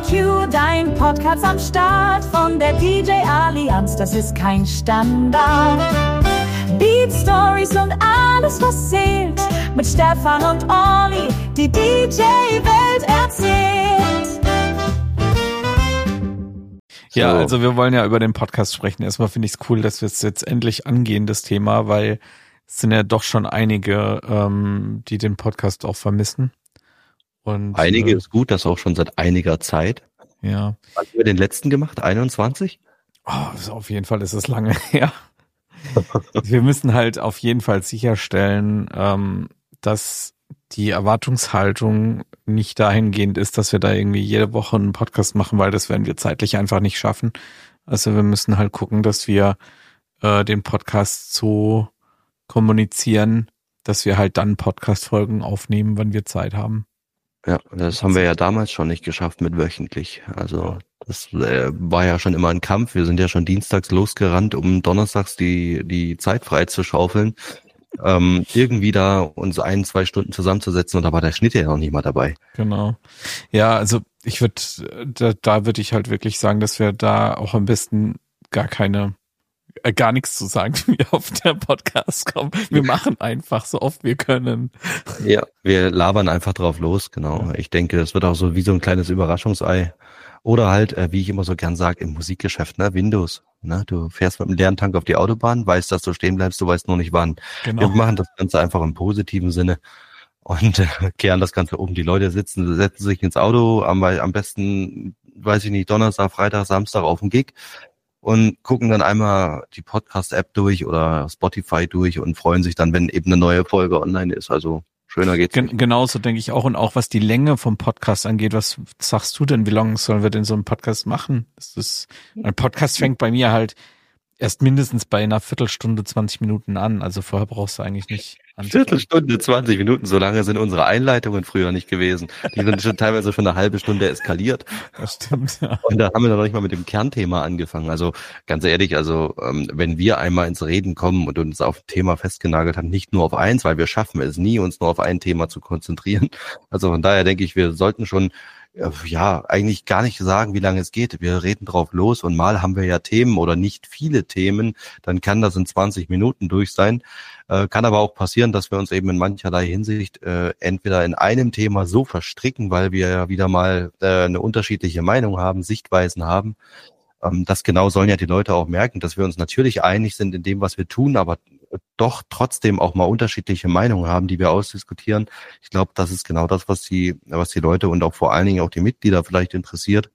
FAQ, dein Podcast am Start von der DJ Allianz, das ist kein Standard. Beat Stories und alles, was zählt, mit Stefan und Olli, die DJ-Welt erzählt. Ja, also wir wollen ja über den Podcast sprechen. Erstmal finde ich es cool, dass wir es jetzt endlich angehen, das Thema, weil es sind ja doch schon einige, die den Podcast auch vermissen. Und einige ist gut, das auch schon seit einiger Zeit. Ja. Haben wir den letzten gemacht? 21? Oh, auf jeden Fall ist es lange her. Wir müssen halt auf jeden Fall sicherstellen, dass die Erwartungshaltung nicht dahingehend ist, dass wir da irgendwie jede Woche einen Podcast machen, weil das werden wir zeitlich einfach nicht schaffen. Also wir müssen halt gucken, dass wir den Podcast so kommunizieren, dass wir halt dann Podcast-Folgen aufnehmen, wenn wir Zeit haben. Ja, das haben wir ja damals schon nicht geschafft mit wöchentlich. Also das war ja schon immer ein Kampf. Wir sind ja schon dienstags losgerannt, um donnerstags die Zeit frei zu schaufeln. Irgendwie da uns 1-2 Stunden zusammenzusetzen und da war der Schnitt ja noch nicht mal dabei. Genau. Ja, also ich würde, da würde ich halt wirklich sagen, dass wir da auch am besten gar nichts zu sagen, wie wir auf der Podcast kommen. Wir machen einfach so oft wir können. Ja, wir labern einfach drauf los, genau. Ich denke, das wird auch so wie so ein kleines Überraschungsei. Oder halt, wie ich immer so gern sage, im Musikgeschäft, ne, Windows. Ne, du fährst mit einem leeren Tank auf die Autobahn, weißt, dass du stehen bleibst, du weißt nur nicht wann. Genau. Wir machen das Ganze einfach im positiven Sinne und kehren das Ganze um. Die Leute setzen sich ins Auto, am besten, weiß ich nicht, Donnerstag, Freitag, Samstag auf den Gig und gucken dann einmal die Podcast-App durch oder Spotify durch und freuen sich dann, wenn eben eine neue Folge online ist. Also schöner geht's nicht. Genauso denke ich auch. Und auch was die Länge vom Podcast angeht, was sagst du denn, wie lange sollen wir denn so einen Podcast machen? Ein Podcast fängt bei mir halt erst mindestens bei einer Viertelstunde, 20 Minuten an. Also vorher brauchst du eigentlich nicht anzufangen. Viertelstunde, 20 Minuten, so lange sind unsere Einleitungen früher nicht gewesen. Die sind schon teilweise schon eine halbe Stunde eskaliert. Das stimmt, ja. Und da haben wir noch nicht mal mit dem Kernthema angefangen. Also ganz ehrlich, wenn wir einmal ins Reden kommen und uns auf ein Thema festgenagelt haben, nicht nur auf eins, weil wir schaffen es nie, uns nur auf ein Thema zu konzentrieren. Also von daher denke ich, wir sollten schon eigentlich gar nicht sagen, wie lange es geht. Wir reden drauf los und mal haben wir ja Themen oder nicht viele Themen, dann kann das in 20 Minuten durch sein. Kann aber auch passieren, dass wir uns eben in mancherlei Hinsicht entweder in einem Thema so verstricken, weil wir ja wieder mal eine unterschiedliche Meinung haben, Sichtweisen haben. Das genau sollen ja die Leute auch merken, dass wir uns natürlich einig sind in dem, was wir tun, aber doch trotzdem auch mal unterschiedliche Meinungen haben, die wir ausdiskutieren. Ich glaube, das ist genau das, was die Leute und auch vor allen Dingen auch die Mitglieder vielleicht interessiert.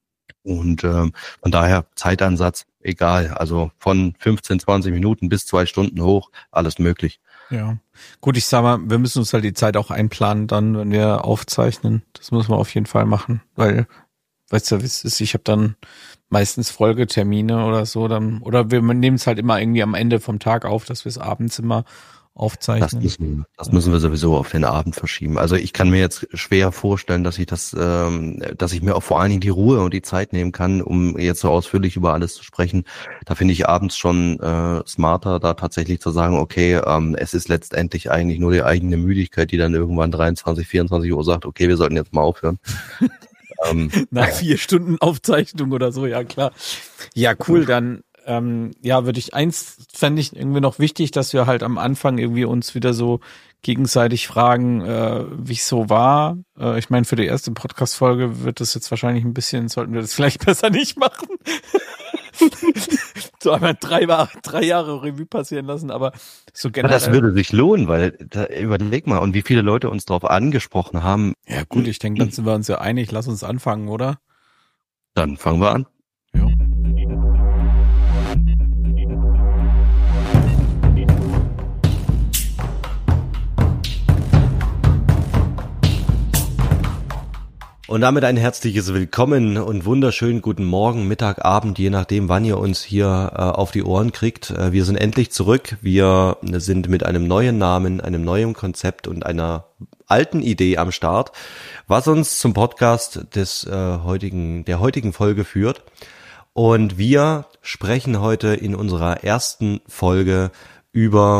Und von daher Zeitansatz, egal. Also von 15, 20 Minuten bis 2 Stunden hoch, alles möglich. Ja, gut, ich sag mal, wir müssen uns halt die Zeit auch einplanen dann, wenn wir aufzeichnen. Das müssen wir auf jeden Fall machen, weil, weißt du, wie es ist, ich habe dann meistens Folgetermine oder so, oder wir nehmen es halt immer irgendwie am Ende vom Tag auf, dass wir es abends immer aufzeichnen. Das müssen wir sowieso auf den Abend verschieben. Also ich kann mir jetzt schwer vorstellen, dass ich mir auch vor allen Dingen die Ruhe und die Zeit nehmen kann, um jetzt so ausführlich über alles zu sprechen. Da finde ich abends schon smarter, da tatsächlich zu sagen, okay, es ist letztendlich eigentlich nur die eigene Müdigkeit, die dann irgendwann 23, 24 Uhr sagt, okay, wir sollten jetzt mal aufhören. Nach 4 Stunden Aufzeichnung oder so, ja klar. Ja, cool, dann fände ich irgendwie noch wichtig, dass wir halt am Anfang irgendwie uns wieder so gegenseitig fragen, wie es so war. Ich meine, für die erste Podcast-Folge wird das jetzt wahrscheinlich sollten wir das vielleicht besser nicht machen. So einmal 3 Jahre Revue passieren lassen, aber so generell. Das würde sich lohnen, weil, überleg mal, und wie viele Leute uns darauf angesprochen haben. Ja gut, ich denke, dann sind wir uns ja einig, lass uns anfangen, oder? Dann fangen wir an. Ja. Und damit ein herzliches Willkommen und wunderschönen guten Morgen, Mittag, Abend, je nachdem, wann ihr uns hier auf die Ohren kriegt. Wir sind endlich zurück. Wir sind mit einem neuen Namen, einem neuen Konzept und einer alten Idee am Start, was uns zum Podcast der heutigen Folge führt. Und wir sprechen heute in unserer ersten Folge über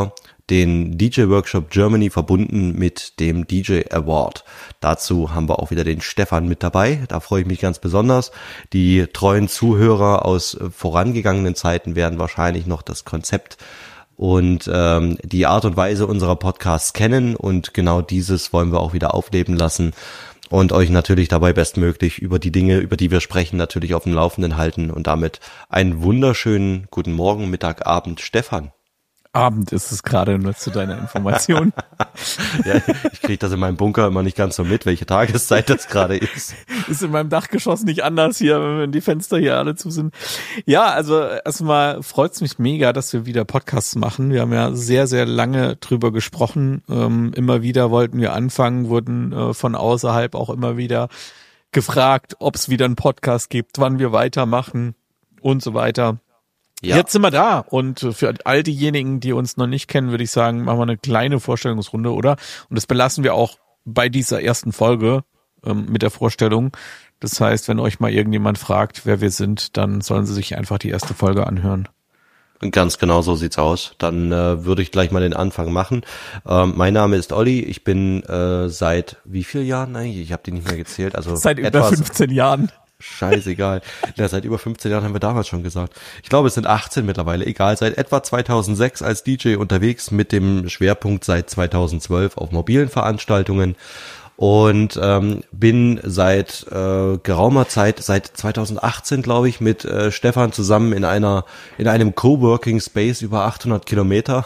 den DJ Workshop Germany verbunden mit dem DJ Award. Dazu haben wir auch wieder den Stefan mit dabei. Da freue ich mich ganz besonders. Die treuen Zuhörer aus vorangegangenen Zeiten werden wahrscheinlich noch das Konzept und die Art und Weise unserer Podcasts kennen. Und genau dieses wollen wir auch wieder aufleben lassen. Und euch natürlich dabei bestmöglich über die Dinge, über die wir sprechen, natürlich auf dem Laufenden halten. Und damit einen wunderschönen guten Morgen, Mittag, Abend, Stefan. Abend ist es gerade, nur zu deiner Information. Ja, ich kriege das in meinem Bunker immer nicht ganz so mit, welche Tageszeit das gerade ist. Ist in meinem Dachgeschoss nicht anders hier, wenn die Fenster hier alle zu sind. Ja, also erstmal freut's mich mega, dass wir wieder Podcasts machen. Wir haben ja sehr, sehr lange drüber gesprochen. Immer wieder wollten wir anfangen, wurden von außerhalb auch immer wieder gefragt, ob es wieder einen Podcast gibt, wann wir weitermachen und so weiter. Ja. Jetzt sind wir da und für all diejenigen, die uns noch nicht kennen, würde ich sagen, machen wir eine kleine Vorstellungsrunde, oder? Und das belassen wir auch bei dieser ersten Folge mit der Vorstellung. Das heißt, wenn euch mal irgendjemand fragt, wer wir sind, dann sollen sie sich einfach die erste Folge anhören. Ganz genau so sieht's aus. Dann würde ich gleich mal den Anfang machen. Mein Name ist Olli. Ich bin seit wie vielen Jahren eigentlich? Ich habe die nicht mehr gezählt. Also seit über 15 Jahren. Scheißegal. Ja, seit über 15 Jahren haben wir damals schon gesagt. Ich glaube, es sind 18 mittlerweile. Egal, seit etwa 2006 als DJ unterwegs mit dem Schwerpunkt seit 2012 auf mobilen Veranstaltungen und bin seit geraumer Zeit, seit 2018 glaube ich, mit Stefan zusammen in einem Coworking Space über 800 Kilometer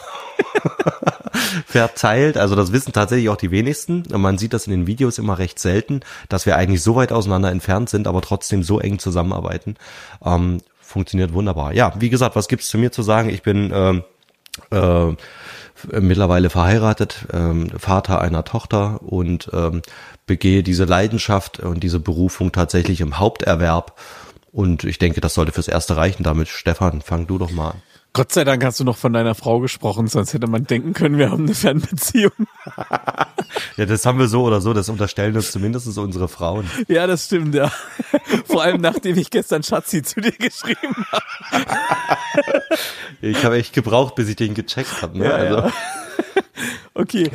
verteilt. Also das wissen tatsächlich auch die wenigsten. Und man sieht das in den Videos immer recht selten, dass wir eigentlich so weit auseinander entfernt sind, aber trotzdem so eng zusammenarbeiten. Funktioniert wunderbar. Ja, wie gesagt, was gibt's zu mir zu sagen? Ich bin mittlerweile verheiratet, Vater einer Tochter und begehe diese Leidenschaft und diese Berufung tatsächlich im Haupterwerb. Und ich denke, das sollte fürs Erste reichen. Damit, Stefan, fang du doch mal an. Gott sei Dank hast du noch von deiner Frau gesprochen, sonst hätte man denken können, wir haben eine Fernbeziehung. Ja, das haben wir so oder so, das unterstellen uns zumindest unsere Frauen. Ja, das stimmt, ja. Vor allem, nachdem ich gestern Schatzi zu dir geschrieben habe. Ich habe echt gebraucht, bis ich den gecheckt habe. Ne? Ja, also. ja. Okay,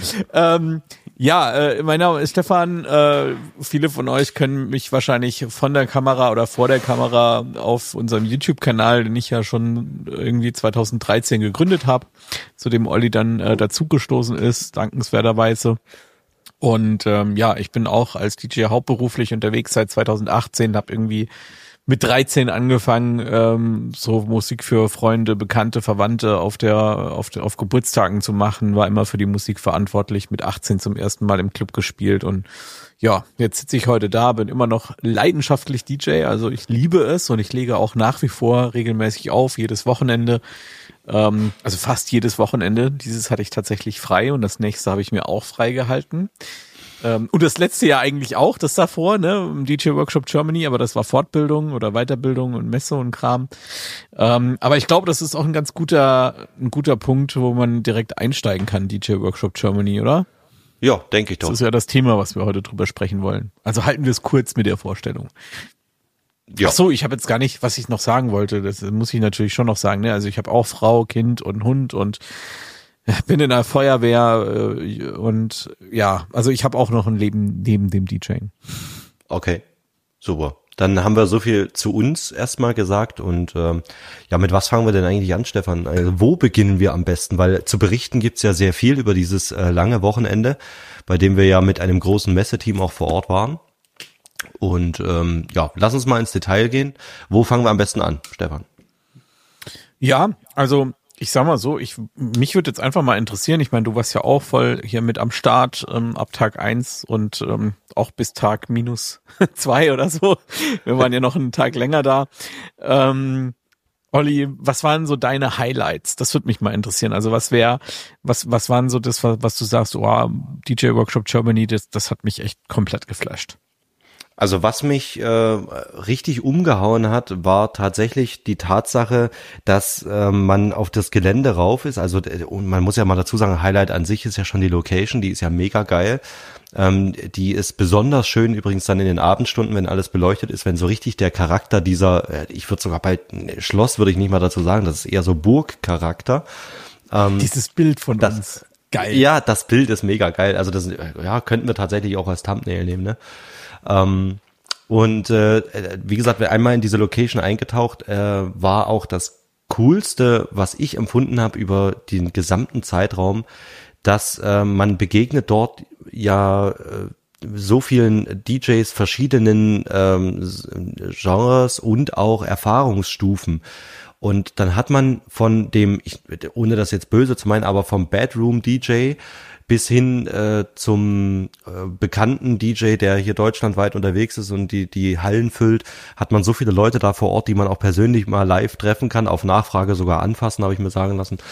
mein Name ist Stefan. Viele von euch können mich wahrscheinlich von der Kamera oder vor der Kamera auf unserem YouTube-Kanal, den ich ja schon irgendwie 2013 gegründet habe, zu dem Olli dann dazugestoßen ist, dankenswerterweise. Und ich bin auch als DJ hauptberuflich unterwegs seit 2018, habe irgendwie mit 13 angefangen, so Musik für Freunde, Bekannte, Verwandte auf Geburtstagen zu machen, war immer für die Musik verantwortlich, mit 18 zum ersten Mal im Club gespielt und ja, jetzt sitze ich heute da, bin immer noch leidenschaftlich DJ, also ich liebe es und ich lege auch nach wie vor regelmäßig auf, jedes Wochenende, also fast jedes Wochenende. Dieses hatte ich tatsächlich frei und das nächste habe ich mir auch frei gehalten. Und das letzte Jahr eigentlich auch, das davor, ne, im DJ Workshop Germany, aber das war Fortbildung oder Weiterbildung und Messe und Kram. Aber ich glaube, das ist auch ein guter Punkt, wo man direkt einsteigen kann, DJ Workshop Germany, oder? Ja, denke ich doch. Das ist ja das Thema, was wir heute drüber sprechen wollen. Also halten wir es kurz mit der Vorstellung. Ja. Ach so, ich habe jetzt gar nicht, was ich noch sagen wollte, das muss ich natürlich schon noch sagen, ne? Also ich habe auch Frau, Kind und Hund und bin in der Feuerwehr und ja, also ich habe auch noch ein Leben neben dem DJing. Okay, super. Dann haben wir so viel zu uns erstmal gesagt und mit was fangen wir denn eigentlich an, Stefan? Also wo beginnen wir am besten? Weil zu berichten gibt's ja sehr viel über dieses lange Wochenende, bei dem wir ja mit einem großen Messeteam auch vor Ort waren. Und lass uns mal ins Detail gehen. Wo fangen wir am besten an, Stefan? Ja, also ich sag mal so, mich würde jetzt einfach mal interessieren, ich meine, du warst ja auch voll hier mit am Start ab Tag 1 und auch bis Tag -2 oder so. Wir waren ja noch einen Tag länger da. Olli, was waren so deine Highlights? Das würde mich mal interessieren. Also was waren so das, was du sagst, DJ Workshop Germany, das hat mich echt komplett geflasht. Also was mich richtig umgehauen hat, war tatsächlich die Tatsache, dass man auf das Gelände rauf ist. Also man muss ja mal dazu sagen, Highlight an sich ist ja schon die Location, die ist ja mega geil. Die ist besonders schön übrigens dann in den Abendstunden, wenn alles beleuchtet ist, wenn so richtig der Charakter dieser, ich würde sogar bald Schloss, würde ich nicht mal dazu sagen, das ist eher so Burgcharakter. Dieses Bild von uns. geil. Ja, das Bild ist mega geil. Also das, ja, könnten wir tatsächlich auch als Thumbnail nehmen, ne? Wie gesagt, wer einmal in diese Location eingetaucht, war auch das Coolste, was ich empfunden habe über den gesamten Zeitraum, dass man begegnet dort ja so vielen DJs verschiedenen Genres und auch Erfahrungsstufen. Und dann hat man von dem, ohne das jetzt böse zu meinen, aber vom Bedroom-DJ bis hin zum bekannten DJ, der hier deutschlandweit unterwegs ist und die Hallen füllt, hat man so viele Leute da vor Ort, die man auch persönlich mal live treffen kann, auf Nachfrage sogar anfassen, habe ich mir sagen lassen.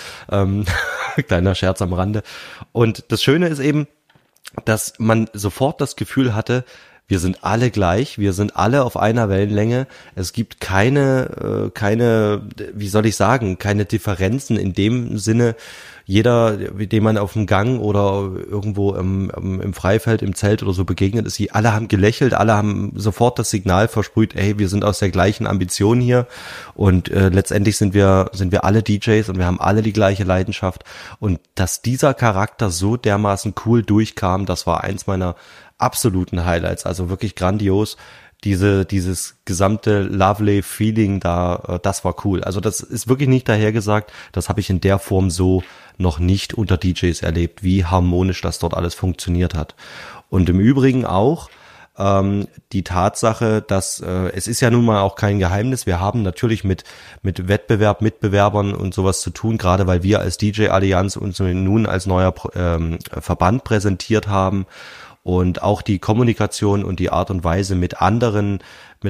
Kleiner Scherz am Rande. Und das Schöne ist eben, dass man sofort das Gefühl hatte, wir sind alle gleich, wir sind alle auf einer Wellenlänge. Es gibt keine, wie soll ich sagen, keine Differenzen in dem Sinne. Jeder, dem man auf dem Gang oder irgendwo im Freifeld, im Zelt oder so begegnet ist, alle haben gelächelt, alle haben sofort das Signal versprüht, hey, wir sind aus der gleichen Ambition hier und letztendlich sind wir alle DJs und wir haben alle die gleiche Leidenschaft. Und dass dieser Charakter so dermaßen cool durchkam, das war eins meiner absoluten Highlights, also wirklich grandios. Dieses gesamte lovely Feeling da, das war cool. Also das ist wirklich nicht dahergesagt, das habe ich in der Form so noch nicht unter DJs erlebt, wie harmonisch das dort alles funktioniert hat. Und im Übrigen auch die Tatsache, dass es ist ja nun mal auch kein Geheimnis, wir haben natürlich mit Wettbewerb, Mitbewerbern und sowas zu tun, gerade weil wir als DJ-Allianz uns nun als neuer Verband präsentiert haben. Und auch die Kommunikation und die Art und Weise mit anderen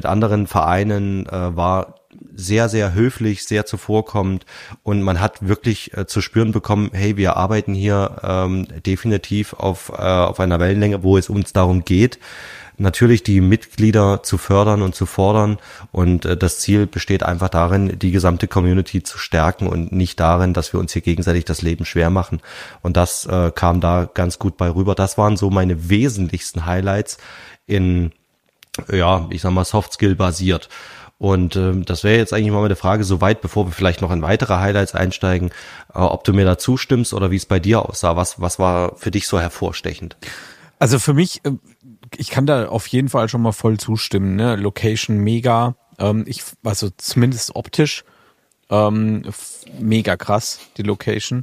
Vereinen war sehr, sehr höflich, sehr zuvorkommend. Und man hat wirklich zu spüren bekommen, hey, wir arbeiten hier definitiv auf einer Wellenlänge, wo es uns darum geht, natürlich die Mitglieder zu fördern und zu fordern. Und das Ziel besteht einfach darin, die gesamte Community zu stärken und nicht darin, dass wir uns hier gegenseitig das Leben schwer machen. Und das kam da ganz gut bei rüber. Das waren so meine wesentlichsten Highlights in, ja, ich sag mal, Softskill basiert. Und das wäre jetzt eigentlich mal eine Frage, soweit, bevor wir vielleicht noch in weitere Highlights einsteigen, ob du mir da zustimmst oder wie es bei dir aussah. Was war für dich so hervorstechend? Also für mich, ich kann da auf jeden Fall schon mal voll zustimmen, ne? Location mega, also zumindest optisch mega krass, die Location.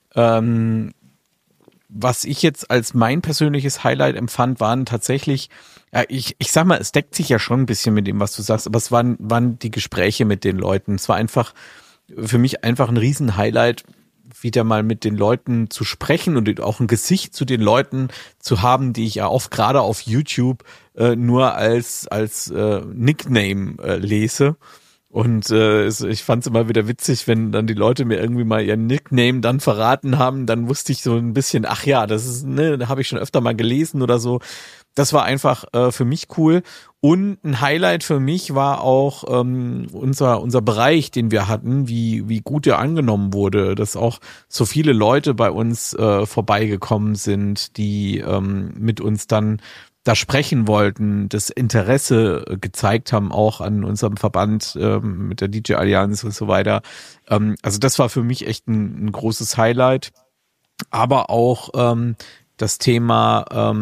Was ich jetzt als mein persönliches Highlight empfand, waren tatsächlich, ja, ich sag mal, es deckt sich ja schon ein bisschen mit dem, was du sagst, aber es waren die Gespräche mit den Leuten. Es war einfach für mich einfach ein Riesen-Highlight, wieder mal mit den Leuten zu sprechen und auch ein Gesicht zu den Leuten zu haben, die ich ja oft gerade auf YouTube nur als Nickname lese. Und ich fand es immer wieder witzig, wenn dann die Leute mir irgendwie mal ihren Nickname dann verraten haben, dann wusste ich so ein bisschen, ach ja, das ist, ne, da habe ich schon öfter mal gelesen oder so. Das war einfach für mich cool. Und ein Highlight für mich war auch unser Bereich, den wir hatten, wie gut der angenommen wurde, dass auch so viele Leute bei uns vorbeigekommen sind, die mit uns dann da sprechen wollten, das Interesse gezeigt haben, auch an unserem Verband mit der DJ-Allianz und so weiter. Also das war für mich echt ein großes Highlight. Aber auch das Thema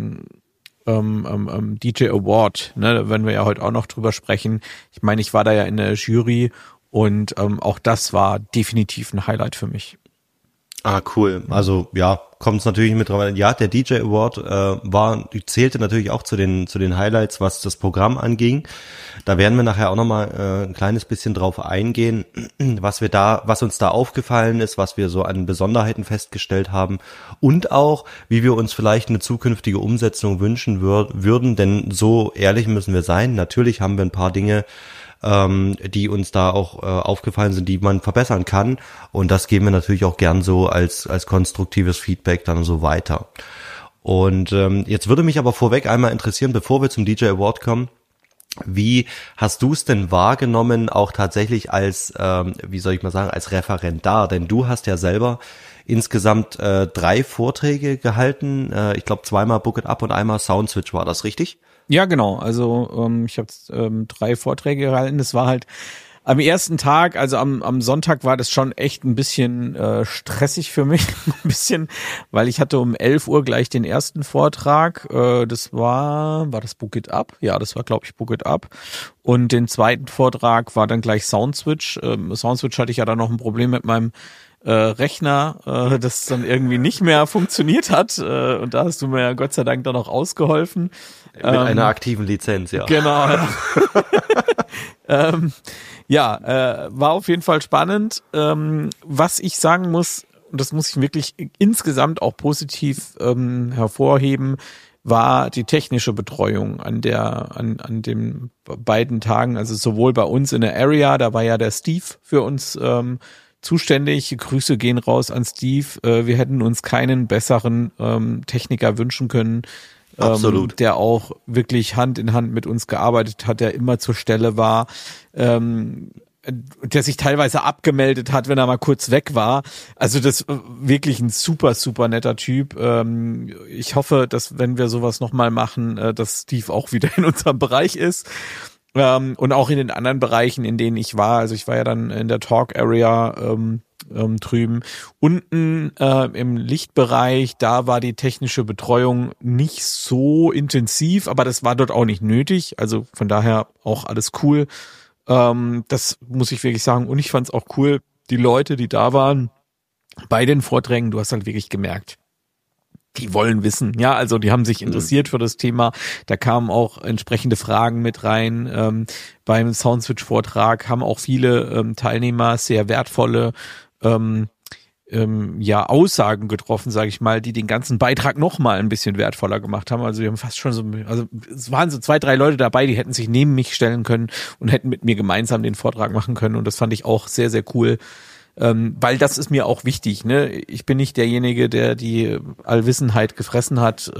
DJ Award, ne, da werden wir ja heute auch noch drüber sprechen. Ich meine, ich war da ja in der Jury und auch das war definitiv ein Highlight für mich. Ah, cool. Also ja, kommt es natürlich mit drauf. Ja, der DJ Award zählte natürlich auch zu den Highlights, was das Programm anging. Da werden wir nachher auch nochmal ein kleines bisschen drauf eingehen, was uns da aufgefallen ist, was wir so an Besonderheiten festgestellt haben und auch, wie wir uns vielleicht eine zukünftige Umsetzung wünschen würden, denn so ehrlich müssen wir sein. Natürlich haben wir ein paar Dinge, die uns da auch aufgefallen sind, die man verbessern kann. Und das geben wir natürlich auch gern so als konstruktives Feedback dann so weiter. Und jetzt würde mich aber vorweg einmal interessieren, bevor wir zum DJ Award kommen, wie hast du es denn wahrgenommen, auch tatsächlich als, wie soll ich mal sagen, als Referendar? Denn du hast ja selber insgesamt 3 Vorträge gehalten. Ich glaube 2-mal Book It Up und einmal Soundswitch, war das richtig? Ja, genau. Also ich habe 3 Vorträge gehalten. Das war halt am ersten Tag, also am Sonntag war das schon echt ein bisschen stressig für mich, ein bisschen, weil ich hatte um 11 Uhr gleich den ersten Vortrag, das war das Book It Up? Ja, das war, glaube ich, Book It Up. Und den zweiten Vortrag war dann gleich Soundswitch. Soundswitch hatte ich ja dann noch ein Problem mit meinem Rechner, das dann irgendwie nicht mehr funktioniert hat, und da hast du mir ja Gott sei Dank dann noch ausgeholfen. Mit einer aktiven Lizenz, ja. Genau. War auf jeden Fall spannend. Was ich sagen muss, und das muss ich wirklich insgesamt auch positiv hervorheben, war die technische Betreuung an den beiden Tagen, also sowohl bei uns in der Area, da war ja der Steve für uns zuständig. Grüße gehen raus an Steve. Wir hätten uns keinen besseren Techniker wünschen können. Absolut. Der auch wirklich Hand in Hand mit uns gearbeitet hat, der immer zur Stelle war, der sich teilweise abgemeldet hat, wenn er mal kurz weg war. Also das wirklich ein super, super netter Typ. Ich hoffe, dass wenn wir sowas nochmal machen, dass Steve auch wieder in unserem Bereich ist. Und auch in den anderen Bereichen, in denen ich war. Also ich war ja dann in der Talk-Area drüben. Unten im Lichtbereich, da war die technische Betreuung nicht so intensiv, aber das war dort auch nicht nötig. Also von daher auch alles cool. Das muss ich wirklich sagen. Und ich fand es auch cool, die Leute, die da waren, bei den Vorträgen, du hast halt wirklich gemerkt, die wollen wissen, ja, also die haben sich interessiert für das Thema, da kamen auch entsprechende Fragen mit rein, beim Soundswitch-Vortrag haben auch viele Teilnehmer sehr wertvolle Aussagen getroffen, sage ich mal, die den ganzen Beitrag noch mal ein bisschen wertvoller gemacht haben. Also wir haben fast schon so, also es waren so 2, 3 Leute dabei, die hätten sich neben mich stellen können und hätten mit mir gemeinsam den Vortrag machen können, und das fand ich auch sehr, sehr cool. Weil das ist mir auch wichtig, ne? Ich bin nicht derjenige, der die Allwissenheit gefressen hat,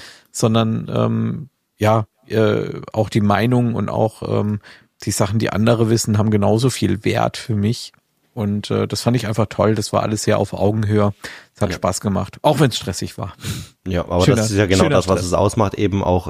sondern auch die Meinung und auch die Sachen, die andere wissen, haben genauso viel Wert für mich. Und das fand ich einfach toll. Das war alles sehr auf Augenhöhe. Es hat Spaß gemacht, auch wenn es stressig war. Ja, aber das ist ja genau das, was es ausmacht, eben auch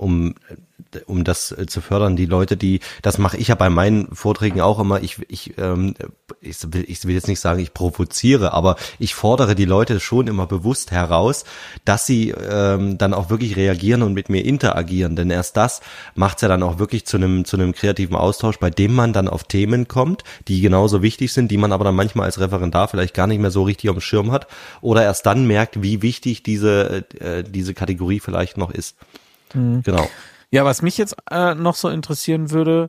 um das zu fördern. Die Leute, das mache ich ja bei meinen Vorträgen auch immer. Ich will jetzt nicht sagen, ich provoziere, aber ich fordere die Leute schon immer bewusst heraus, dass sie dann auch wirklich reagieren und mit mir interagieren. Denn erst das macht's ja dann auch wirklich zu einem kreativen Austausch, bei dem man dann auf Themen kommt, die genauso wichtig sind, die man aber dann manchmal als Referendar vielleicht gar nicht mehr so richtig auf dem Schirm hat oder erst dann merkt, wie wichtig diese Kategorie vielleicht noch ist. Mhm. Genau. Ja, was mich jetzt noch so interessieren würde,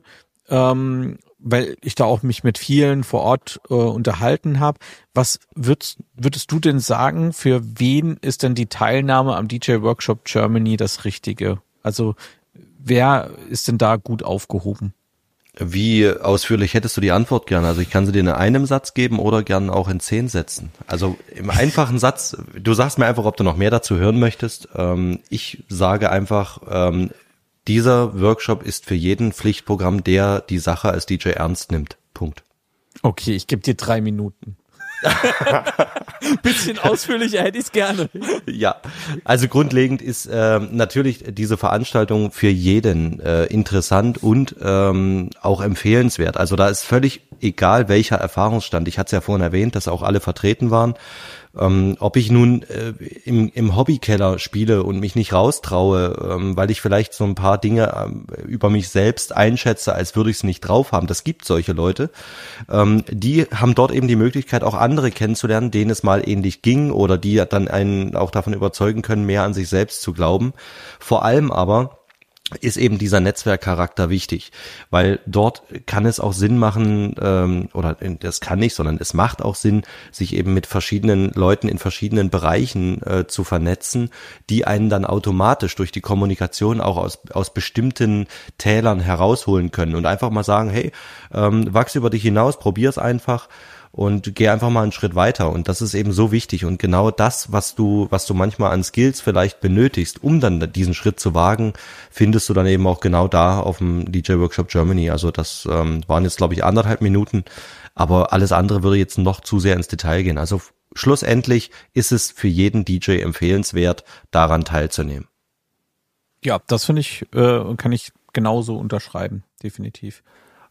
weil ich da auch mich mit vielen vor Ort unterhalten habe, was würdest du denn sagen, für wen ist denn die Teilnahme am DJ Workshop Germany das Richtige? Also wer ist denn da gut aufgehoben? Wie ausführlich hättest du die Antwort gern? Also ich kann sie dir in einem Satz geben oder gern auch in 10 Sätzen. Also im einfachen Satz, du sagst mir einfach, ob du noch mehr dazu hören möchtest. Ich sage einfach, dieser Workshop ist für jeden Pflichtprogramm, der die Sache als DJ ernst nimmt. Punkt. Okay, ich gebe dir 3 Minuten. Bisschen ausführlicher hätte ich es gerne. Ja, also grundlegend ist natürlich diese Veranstaltung für jeden interessant und auch empfehlenswert. Also da ist völlig egal, welcher Erfahrungsstand. Ich hatte es ja vorhin erwähnt, dass auch alle vertreten waren. Ob ich nun im Hobbykeller spiele und mich nicht raustraue, weil ich vielleicht so ein paar Dinge über mich selbst einschätze, als würde ich es nicht drauf haben. Das gibt solche Leute. Die haben dort eben die Möglichkeit, auch andere kennenzulernen, denen es mal ähnlich ging oder die dann einen auch davon überzeugen können, mehr an sich selbst zu glauben. Vor allem aber ist eben dieser Netzwerkcharakter wichtig, weil dort kann es auch Sinn machen, oder das kann nicht, sondern es macht auch Sinn, sich eben mit verschiedenen Leuten in verschiedenen Bereichen zu vernetzen, die einen dann automatisch durch die Kommunikation auch aus bestimmten Tälern herausholen können und einfach mal sagen, hey, wachs über dich hinaus, probier's einfach. Und geh einfach mal einen Schritt weiter. Und das ist eben so wichtig. Und genau das, was du manchmal an Skills vielleicht benötigst, um dann diesen Schritt zu wagen, findest du dann eben auch genau da auf dem DJ Workshop Germany. Also das waren jetzt, glaube ich, 1,5 Minuten. Aber alles andere würde jetzt noch zu sehr ins Detail gehen. Also schlussendlich ist es für jeden DJ empfehlenswert, daran teilzunehmen. Ja, das finde ich, kann ich genauso unterschreiben. Definitiv.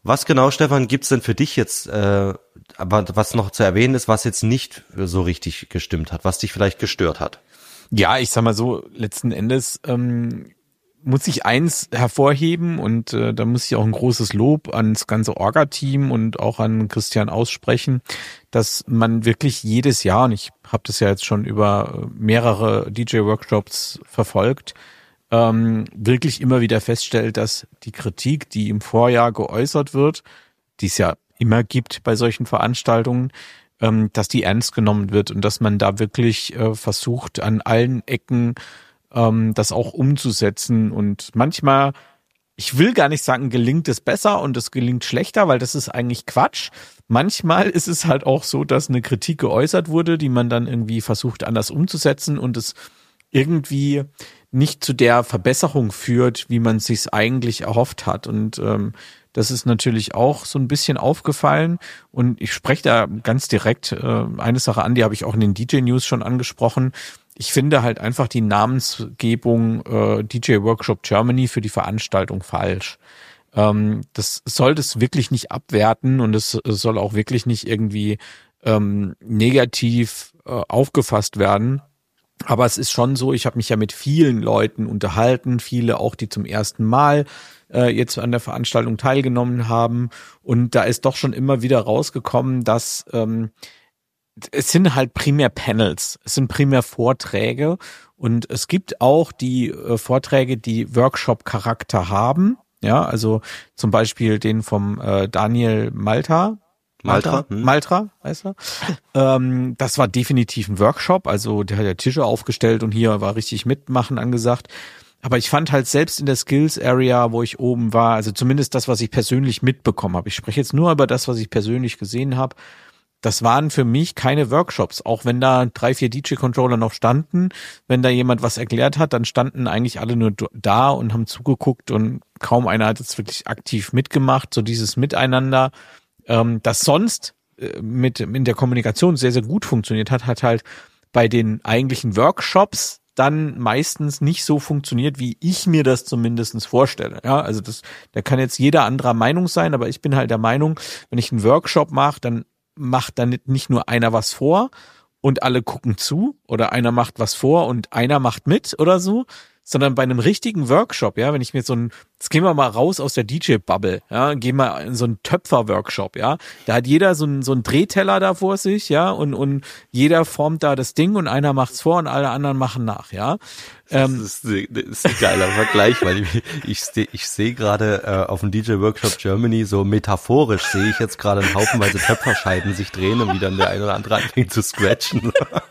Was genau, Stefan, gibt's denn für dich jetzt, aber was noch zu erwähnen ist, was jetzt nicht so richtig gestimmt hat, was dich vielleicht gestört hat? Ja, ich sag mal so, letzten Endes muss ich eins hervorheben und da muss ich auch ein großes Lob ans ganze Orga-Team und auch an Christian aussprechen, dass man wirklich jedes Jahr, und ich habe das ja jetzt schon über mehrere DJ-Workshops verfolgt, wirklich immer wieder feststellt, dass die Kritik, die im Vorjahr geäußert wird, die es ja immer gibt bei solchen Veranstaltungen, dass die ernst genommen wird und dass man da wirklich versucht, an allen Ecken das auch umzusetzen. Und manchmal, ich will gar nicht sagen, gelingt es besser und es gelingt schlechter, weil das ist eigentlich Quatsch. Manchmal ist es halt auch so, dass eine Kritik geäußert wurde, die man dann irgendwie versucht anders umzusetzen und es irgendwie nicht zu der Verbesserung führt, wie man es sich eigentlich erhofft hat. Und das ist natürlich auch so ein bisschen aufgefallen. Und ich spreche da ganz direkt eine Sache an, die habe ich auch in den DJ-News schon angesprochen. Ich finde halt einfach die Namensgebung DJ Workshop Germany für die Veranstaltung falsch. Das soll das wirklich nicht abwerten und es soll auch wirklich nicht irgendwie negativ aufgefasst werden. Aber es ist schon so, ich habe mich ja mit vielen Leuten unterhalten, viele auch, die zum ersten Mal jetzt an der Veranstaltung teilgenommen haben. Und da ist doch schon immer wieder rausgekommen, dass es sind halt primär Panels, es sind primär Vorträge und es gibt auch die Vorträge, die Workshop-Charakter haben. Ja, also zum Beispiel den vom Daniel Maltra, heißt er. Das war definitiv ein Workshop, also der hat ja Tische aufgestellt und hier war richtig mitmachen angesagt. Aber ich fand halt selbst in der Skills Area, wo ich oben war, also zumindest das, was ich persönlich mitbekommen habe. Ich spreche jetzt nur über das, was ich persönlich gesehen habe. Das waren für mich keine Workshops, auch wenn da 3, 4 DJ-Controller noch standen. Wenn da jemand was erklärt hat, dann standen eigentlich alle nur da und haben zugeguckt und kaum einer hat jetzt wirklich aktiv mitgemacht. So dieses Miteinander, das sonst mit in der Kommunikation sehr, sehr gut funktioniert hat, hat halt bei den eigentlichen Workshops dann meistens nicht so funktioniert, wie ich mir das zumindest vorstelle. Ja, also da kann jetzt jeder anderer Meinung sein, aber ich bin halt der Meinung, wenn ich einen Workshop mache, dann macht dann nicht nur einer was vor und alle gucken zu oder einer macht was vor und einer macht mit oder so, sondern bei einem richtigen Workshop, ja, wenn ich mir jetzt gehen wir mal raus aus der DJ-Bubble, ja, gehen wir in so einen Töpfer-Workshop, ja, da hat jeder so einen Drehteller da vor sich, ja, und jeder formt da das Ding und einer macht's vor und alle anderen machen nach, ja. Das ist ein geiler Vergleich, weil ich sehe gerade auf dem DJ Workshop Germany so metaphorisch sehe ich jetzt gerade einen Haufenweise Töpferscheiben sich drehen und wie dann der eine oder andere anfängt zu scratchen.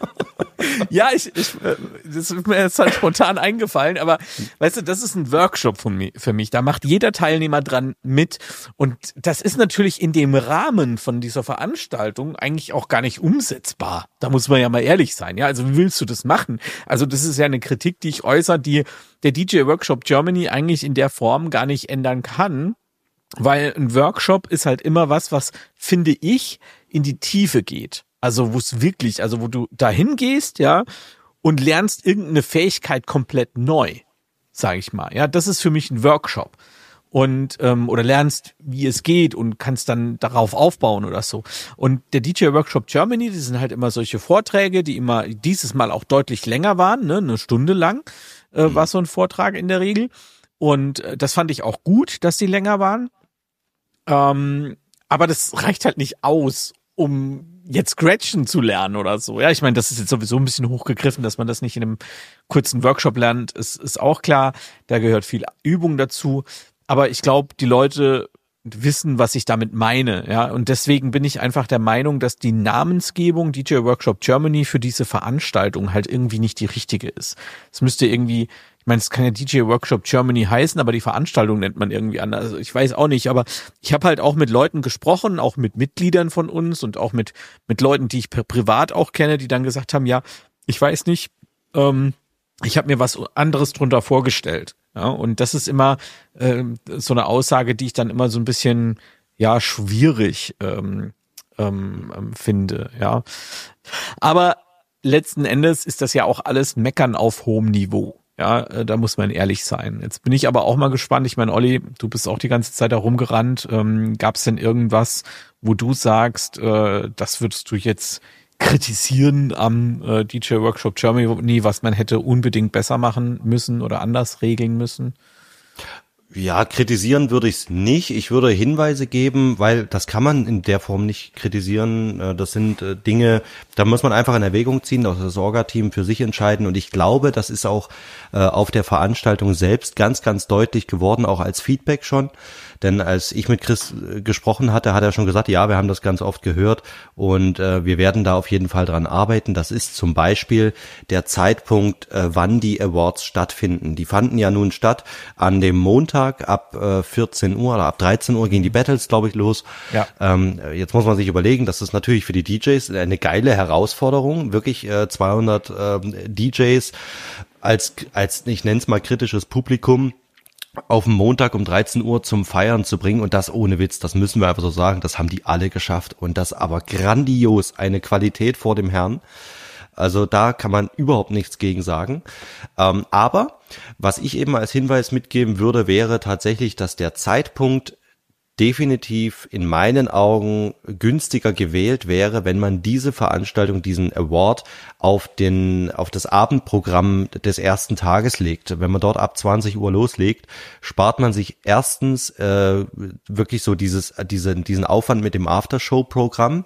Ja, das ist mir jetzt halt spontan eingefallen, aber weißt du, das ist ein Workshop für mich. Da macht jeder Teilnehmer dran mit und das ist natürlich in dem Rahmen von dieser Veranstaltung eigentlich auch gar nicht umsetzbar. Da muss man ja mal ehrlich sein, ja. Also wie willst du das machen? Also das ist ja eine Kritik, die ich äußere, die der DJ Workshop Germany eigentlich in der Form gar nicht ändern kann, weil ein Workshop ist halt immer was, finde ich, in die Tiefe geht. Also wo es wirklich, also wo du dahin gehst, ja, und lernst irgendeine Fähigkeit komplett neu, sage ich mal. Ja, das ist für mich ein Workshop. Und oder lernst, wie es geht und kannst dann darauf aufbauen oder so. Und der DJ Workshop Germany, die sind halt immer solche Vorträge, die immer dieses Mal auch deutlich länger waren, ne, 1 Stunde lang war so ein Vortrag in der Regel. Und das fand ich auch gut, dass die länger waren. Aber das reicht halt nicht aus, um jetzt Scratchen zu lernen oder so. Ja, ich meine, das ist jetzt sowieso ein bisschen hochgegriffen, dass man das nicht in einem kurzen Workshop lernt, ist auch klar. Da gehört viel Übung dazu. Aber ich glaube, die Leute wissen, was ich damit meine. Ja, und deswegen bin ich einfach der Meinung, dass die Namensgebung DJ Workshop Germany für diese Veranstaltung halt irgendwie nicht die richtige ist. Es müsste irgendwie, ich meine, es kann ja DJ Workshop Germany heißen, aber die Veranstaltung nennt man irgendwie anders. Also ich weiß auch nicht, aber ich habe halt auch mit Leuten gesprochen, auch mit Mitgliedern von uns und auch mit Leuten, die ich privat auch kenne, die dann gesagt haben, ja, ich weiß nicht, ich habe mir was anderes drunter vorgestellt. Ja, und das ist immer so eine Aussage, die ich dann immer so ein bisschen schwierig finde. Ja, aber letzten Endes ist das ja auch alles Meckern auf hohem Niveau. Ja, da muss man ehrlich sein. Jetzt bin ich aber auch mal gespannt. Ich meine, Olli, du bist auch die ganze Zeit da rumgerannt. Gab es denn irgendwas, wo du sagst, das würdest du jetzt kritisieren am DJ Workshop Germany, was man hätte unbedingt besser machen müssen oder anders regeln müssen? Ja, kritisieren würde ich es nicht. Ich würde Hinweise geben, weil das kann man in der Form nicht kritisieren. Das sind Dinge, da muss man einfach in Erwägung ziehen, auch das Orga-Team für sich entscheiden. Und ich glaube, das ist auch auf der Veranstaltung selbst ganz, ganz deutlich geworden, auch als Feedback schon. Denn als ich mit Chris gesprochen hatte, hat er schon gesagt, ja, wir haben das ganz oft gehört und wir werden da auf jeden Fall dran arbeiten. Das ist zum Beispiel der Zeitpunkt, wann die Awards stattfinden. Die fanden ja nun statt an dem Montag ab 14 Uhr oder ab 13 Uhr gehen die Battles, glaube ich, los. Ja. Jetzt muss man sich überlegen, das ist natürlich für die DJs eine geile Herausforderung, wirklich 200 DJs als ich nenne es mal kritisches Publikum auf den Montag um 13 Uhr zum Feiern zu bringen und das ohne Witz, das müssen wir einfach so sagen, das haben die alle geschafft und das aber grandios, eine Qualität vor dem Herrn. Also da kann man überhaupt nichts gegen sagen. Aber was ich eben als Hinweis mitgeben würde, wäre tatsächlich, dass der Zeitpunkt definitiv in meinen Augen günstiger gewählt wäre, wenn man diese Veranstaltung, diesen Award auf das Abendprogramm des ersten Tages legt. Wenn man dort ab 20 Uhr loslegt, spart man sich erstens wirklich so diesen Aufwand mit dem Aftershow-Programm,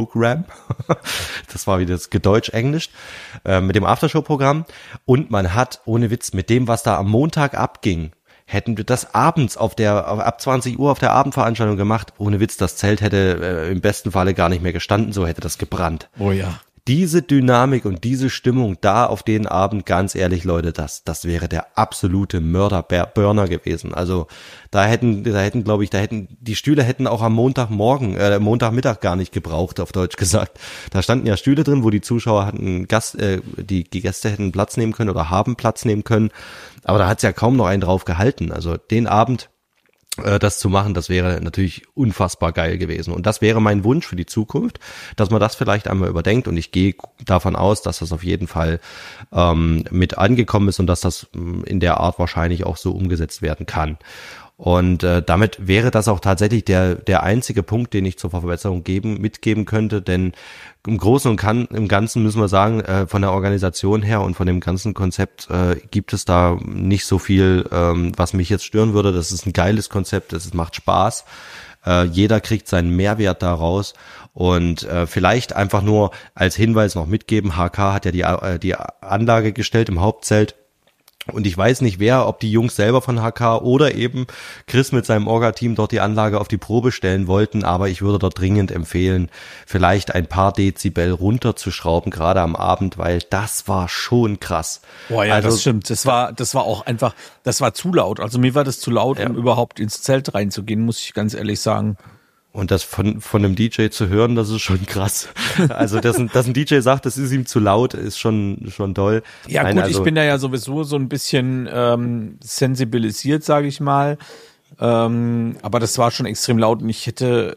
das war wieder das Gedeutsch-Englisch, mit dem Aftershow-Programm und man hat, ohne Witz, mit dem, was da am Montag abging, hätten wir das abends ab 20 Uhr auf der Abendveranstaltung gemacht, ohne Witz, das Zelt hätte im besten Falle gar nicht mehr gestanden, so hätte das gebrannt. Oh ja. Diese Dynamik und diese Stimmung da auf den Abend, ganz ehrlich, Leute, das wäre der absolute Mörder-Burner gewesen. Also die Stühle hätten auch am Montagmittag gar nicht gebraucht, auf Deutsch gesagt. Da standen ja Stühle drin, wo die Zuschauer die Gäste hätten Platz nehmen können oder haben Platz nehmen können. Aber da hat's ja kaum noch einen drauf gehalten. Also den Abend das zu machen, das wäre natürlich unfassbar geil gewesen. Und das wäre mein Wunsch für die Zukunft, dass man das vielleicht einmal überdenkt. Und ich gehe davon aus, dass das auf jeden Fall mit angekommen ist und dass das in der Art wahrscheinlich auch so umgesetzt werden kann. Und damit wäre das auch tatsächlich der einzige Punkt, den ich zur Verbesserung mitgeben könnte, denn im Großen und im Ganzen müssen wir sagen, von der Organisation her und von dem ganzen Konzept gibt es da nicht so viel, was mich jetzt stören würde. Das ist ein geiles Konzept, es macht Spaß. Jeder kriegt seinen Mehrwert daraus und vielleicht einfach nur als Hinweis noch mitgeben, HK hat ja die Anlage gestellt im Hauptzelt. Und ich weiß nicht ob die Jungs selber von HK oder eben Chris mit seinem Orga-Team dort die Anlage auf die Probe stellen wollten, aber ich würde dort dringend empfehlen, vielleicht ein paar Dezibel runterzuschrauben, gerade am Abend, weil das war schon krass. Boah, ja, also, das stimmt. Das war auch einfach, das war zu laut. Also mir war das zu laut, um überhaupt ins Zelt reinzugehen, muss ich ganz ehrlich sagen. Und das von einem DJ zu hören, das ist schon krass. Also, dass ein DJ sagt, das ist ihm zu laut, ist schon toll. Ja, gut, ich bin da ja sowieso so ein bisschen sensibilisiert, sage ich mal. Aber das war schon extrem laut und ich hätte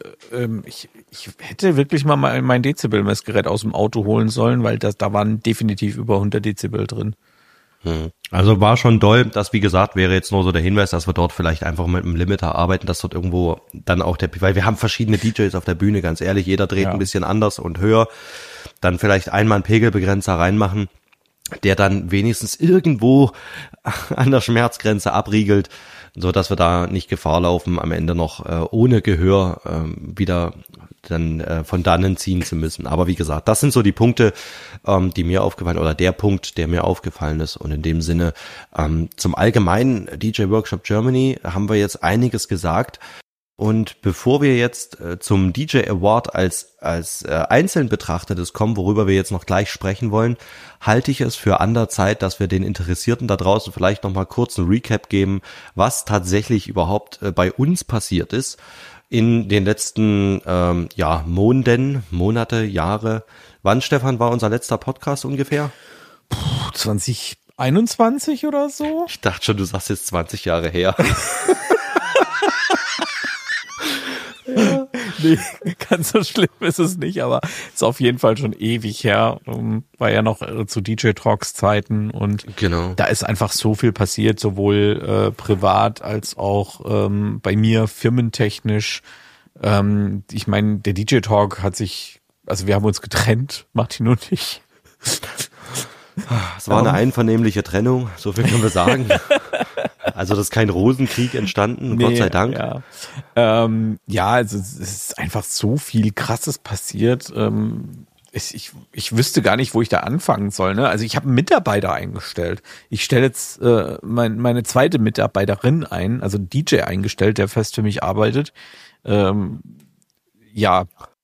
wirklich mal mein Dezibel-Messgerät aus dem Auto holen sollen, weil da waren definitiv über 100 Dezibel drin. Also war schon doll. Das, wie gesagt, wäre jetzt nur so der Hinweis, dass wir dort vielleicht einfach mit einem Limiter arbeiten, dass dort irgendwo dann auch weil wir haben verschiedene DJs auf der Bühne, ganz ehrlich, jeder dreht ein bisschen anders und höher. Dann vielleicht einmal einen Pegelbegrenzer reinmachen, der dann wenigstens irgendwo an der Schmerzgrenze abriegelt, so dass wir da nicht Gefahr laufen, am Ende noch ohne Gehör wieder dann von dannen ziehen zu müssen. Aber wie gesagt, das sind so die Punkte, die mir aufgefallen, oder der Punkt, der mir aufgefallen ist. Und in dem Sinne, zum allgemeinen DJ Workshop Germany haben wir jetzt einiges gesagt. Und bevor wir jetzt zum DJ Award als einzeln betrachtetes kommen, worüber wir jetzt noch gleich sprechen wollen, halte ich es für an der Zeit, dass wir den Interessierten da draußen vielleicht noch mal kurz einen Recap geben, was tatsächlich überhaupt bei uns passiert ist in den letzten Monate, Jahre. Wann, Stefan, war unser letzter Podcast ungefähr? 2021 oder so? Ich dachte schon, du sagst jetzt 20 Jahre her. Ja. Nee, ganz so schlimm ist es nicht, aber ist auf jeden Fall schon ewig her. War ja noch zu DJ Talks Zeiten und genau. Da ist einfach so viel passiert, sowohl privat als auch bei mir firmentechnisch. Ich meine, der DJ Talk wir haben uns getrennt, Martin und ich. Es war eine einvernehmliche Trennung, so viel können wir sagen. Also das ist kein Rosenkrieg entstanden, Gott sei Dank. Ja, also es ist einfach so viel Krasses passiert. Ich wüsste gar nicht, wo ich da anfangen soll. Ne? Also ich habe einen Mitarbeiter eingestellt. Ich stelle jetzt meine zweite Mitarbeiterin ein, also einen DJ eingestellt, der fest für mich arbeitet. Ja.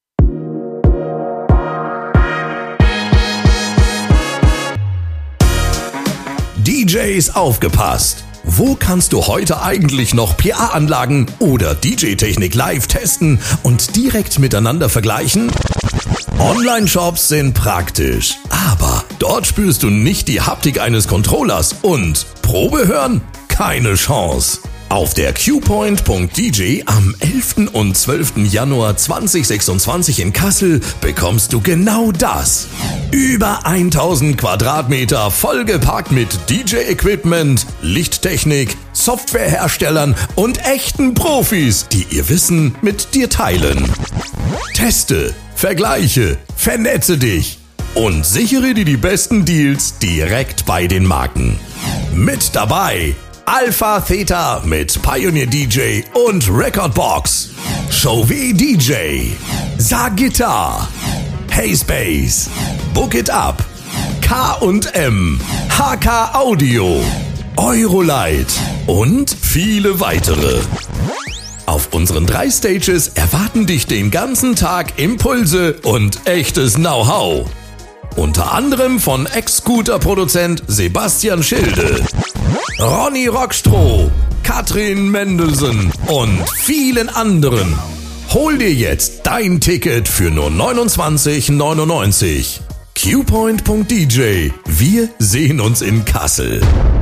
DJs aufgepasst! Wo kannst du heute eigentlich noch PA-Anlagen oder DJ-Technik live testen und direkt miteinander vergleichen? Online-Shops sind praktisch, aber dort spürst du nicht die Haptik eines Controllers und Probe hören? Keine Chance! Auf der QPoint.dj am 11. und 12. Januar 2026 in Kassel bekommst du genau das. Über 1000 Quadratmeter vollgepackt mit DJ-Equipment, Lichttechnik, Softwareherstellern und echten Profis, die ihr Wissen mit dir teilen. Teste, vergleiche, vernetze dich und sichere dir die besten Deals direkt bei den Marken. Mit dabei Alpha Theta mit Pioneer DJ und Recordbox, Chauvet DJ, Sagitar, Hayspace, Book It Up, K&M, HK Audio, Eurolight und viele weitere. Auf unseren 3 Stages erwarten dich den ganzen Tag Impulse und echtes Know-how. Unter anderem von Ex-Scooter-Produzent Sebastian Schilde, Ronny Rockstroh, Katrin Mendelsen und vielen anderen. Hol dir jetzt dein Ticket für nur 29,99. QPoint.dj. Wir sehen uns in Kassel.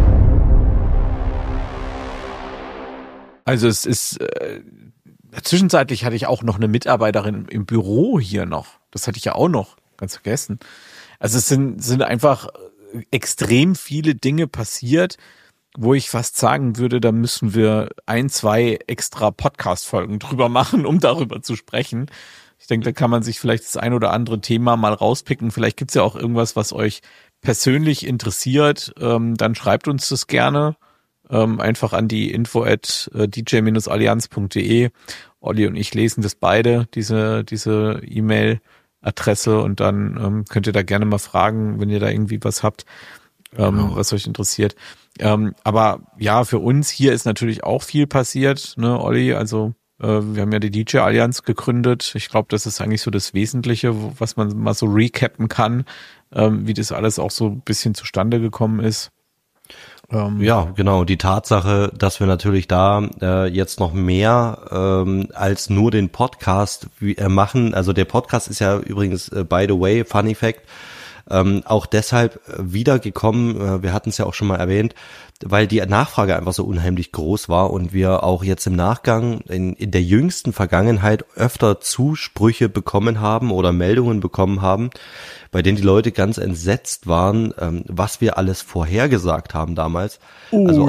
Also es ist, zwischenzeitlich hatte ich auch noch eine Mitarbeiterin im Büro hier noch. Das hatte ich ja auch noch, ganz vergessen. Also es sind einfach extrem viele Dinge passiert, wo ich fast sagen würde, da müssen wir 1, 2 extra Podcast-Folgen drüber machen, um darüber zu sprechen. Ich denke, da kann man sich vielleicht das ein oder andere Thema mal rauspicken. Vielleicht gibt's ja auch irgendwas, was euch persönlich interessiert. Dann schreibt uns das gerne. Einfach an die info@dj-allianz.de. Olli und ich lesen das beide, diese E-Mail-Adresse, und dann könnt ihr da gerne mal fragen, wenn ihr da irgendwie was habt, was euch interessiert. Aber ja, für uns hier ist natürlich auch viel passiert, ne, Olli? Also wir haben ja die DJ-Allianz gegründet. Ich glaube, das ist eigentlich so das Wesentliche, was man mal so recappen kann, wie das alles auch so ein bisschen zustande gekommen ist. Ja, genau. Die Tatsache, dass wir natürlich da jetzt noch mehr als nur den Podcast machen. Also der Podcast ist ja übrigens, by the way, Funny Fact, auch deshalb wiedergekommen, wir hatten es ja auch schon mal erwähnt, weil die Nachfrage einfach so unheimlich groß war und wir auch jetzt im Nachgang in der jüngsten Vergangenheit öfter Zusprüche bekommen haben oder Meldungen bekommen haben, bei denen die Leute ganz entsetzt waren, was wir alles vorhergesagt haben damals. Also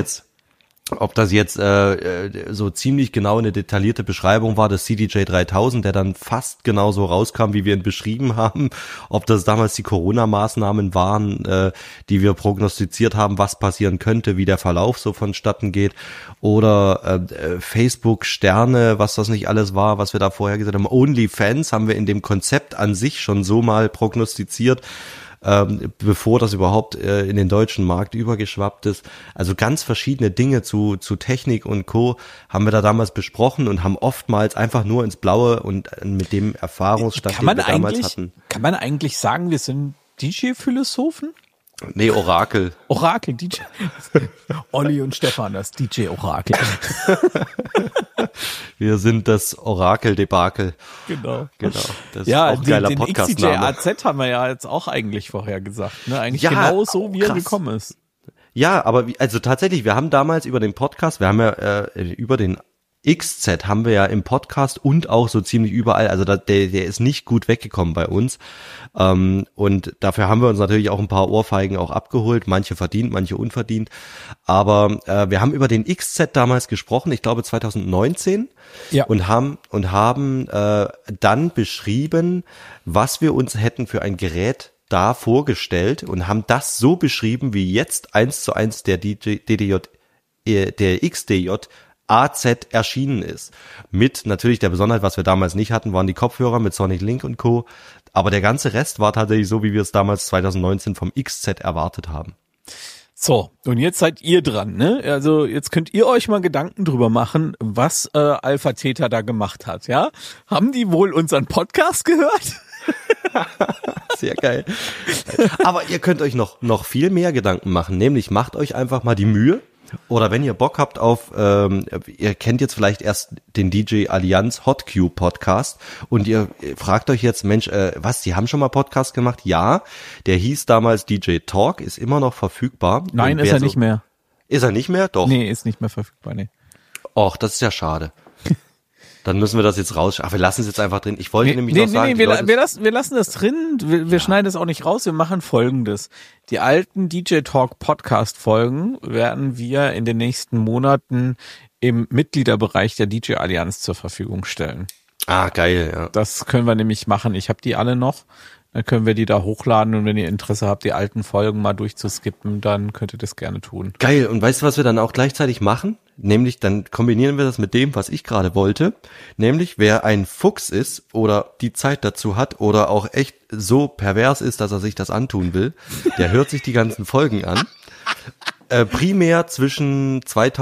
ob das jetzt so ziemlich genau eine detaillierte Beschreibung war des CDJ 3000, der dann fast genauso rauskam, wie wir ihn beschrieben haben, ob das damals die Corona-Maßnahmen waren, die wir prognostiziert haben, was passieren könnte, wie der Verlauf so vonstatten geht, oder Facebook-Sterne, was das nicht alles war, was wir da vorher gesagt haben. OnlyFans haben wir in dem Konzept an sich schon so mal prognostiziert, bevor das überhaupt in den deutschen Markt übergeschwappt ist. Also ganz verschiedene Dinge zu Technik und Co. haben wir da damals besprochen und haben oftmals einfach nur ins Blaue und mit dem Erfahrungsstand, den wir damals hatten. Kann man eigentlich sagen, wir sind DJ-Philosophen? Nee, Orakel. Orakel, DJ. Olli und Stefan, das DJ-Orakel. Wir sind das Orakel-Debakel. Genau. Das ist ja, auch ein geiler den Podcast-Name. XCJ-AZ haben wir ja jetzt auch eigentlich vorher gesagt. Ne? Eigentlich genau so, wie er gekommen ist. Ja, aber also tatsächlich, wir haben damals über den Podcast, wir haben ja über den XZ haben wir ja im Podcast und auch so ziemlich überall, also der ist nicht gut weggekommen bei uns. Und dafür haben wir uns natürlich auch ein paar Ohrfeigen auch abgeholt, manche verdient, manche unverdient. Aber wir haben über den XZ damals gesprochen, ich glaube 2019, und haben dann beschrieben, was wir uns hätten für ein Gerät da vorgestellt und haben das so beschrieben, wie jetzt 1:1 der XDJ AZ erschienen ist. Mit natürlich der Besonderheit, was wir damals nicht hatten, waren die Kopfhörer mit Sonic Link und Co. Aber der ganze Rest war tatsächlich so, wie wir es damals 2019 vom XZ erwartet haben. So, und jetzt seid ihr dran, ne? Also jetzt könnt ihr euch mal Gedanken drüber machen, was Alpha Theta da gemacht hat, ja? Haben die wohl unseren Podcast gehört? Sehr geil. Aber ihr könnt euch noch viel mehr Gedanken machen, nämlich macht euch einfach mal die Mühe. Oder wenn ihr Bock habt auf, ihr kennt jetzt vielleicht erst den DJ Allianz Hot Q Podcast und ihr fragt euch jetzt, Mensch, was, die haben schon mal Podcast gemacht? Ja, der hieß damals DJ Talk, ist immer noch verfügbar. Nein, ist er nicht mehr. Ist er nicht mehr? Doch. Nee, ist nicht mehr verfügbar, nee. Och, das ist ja schade. Dann müssen wir das jetzt raus. Ach, wir lassen es jetzt einfach drin. Ich wollte nämlich noch sagen. Wir lassen das drin. Wir schneiden es auch nicht raus. Wir machen Folgendes. Die alten DJ Talk Podcast Folgen werden wir in den nächsten Monaten im Mitgliederbereich der DJ Allianz zur Verfügung stellen. Ah, geil, ja. Das können wir nämlich machen. Ich habe die alle noch. Dann können wir die da hochladen und wenn ihr Interesse habt, die alten Folgen mal durchzuskippen, dann könnt ihr das gerne tun. Geil. Und weißt du, was wir dann auch gleichzeitig machen? Nämlich, dann kombinieren wir das mit dem, was ich gerade wollte. Nämlich, wer ein Fuchs ist oder die Zeit dazu hat oder auch echt so pervers ist, dass er sich das antun will, der hört sich die ganzen Folgen an. Primär zwischen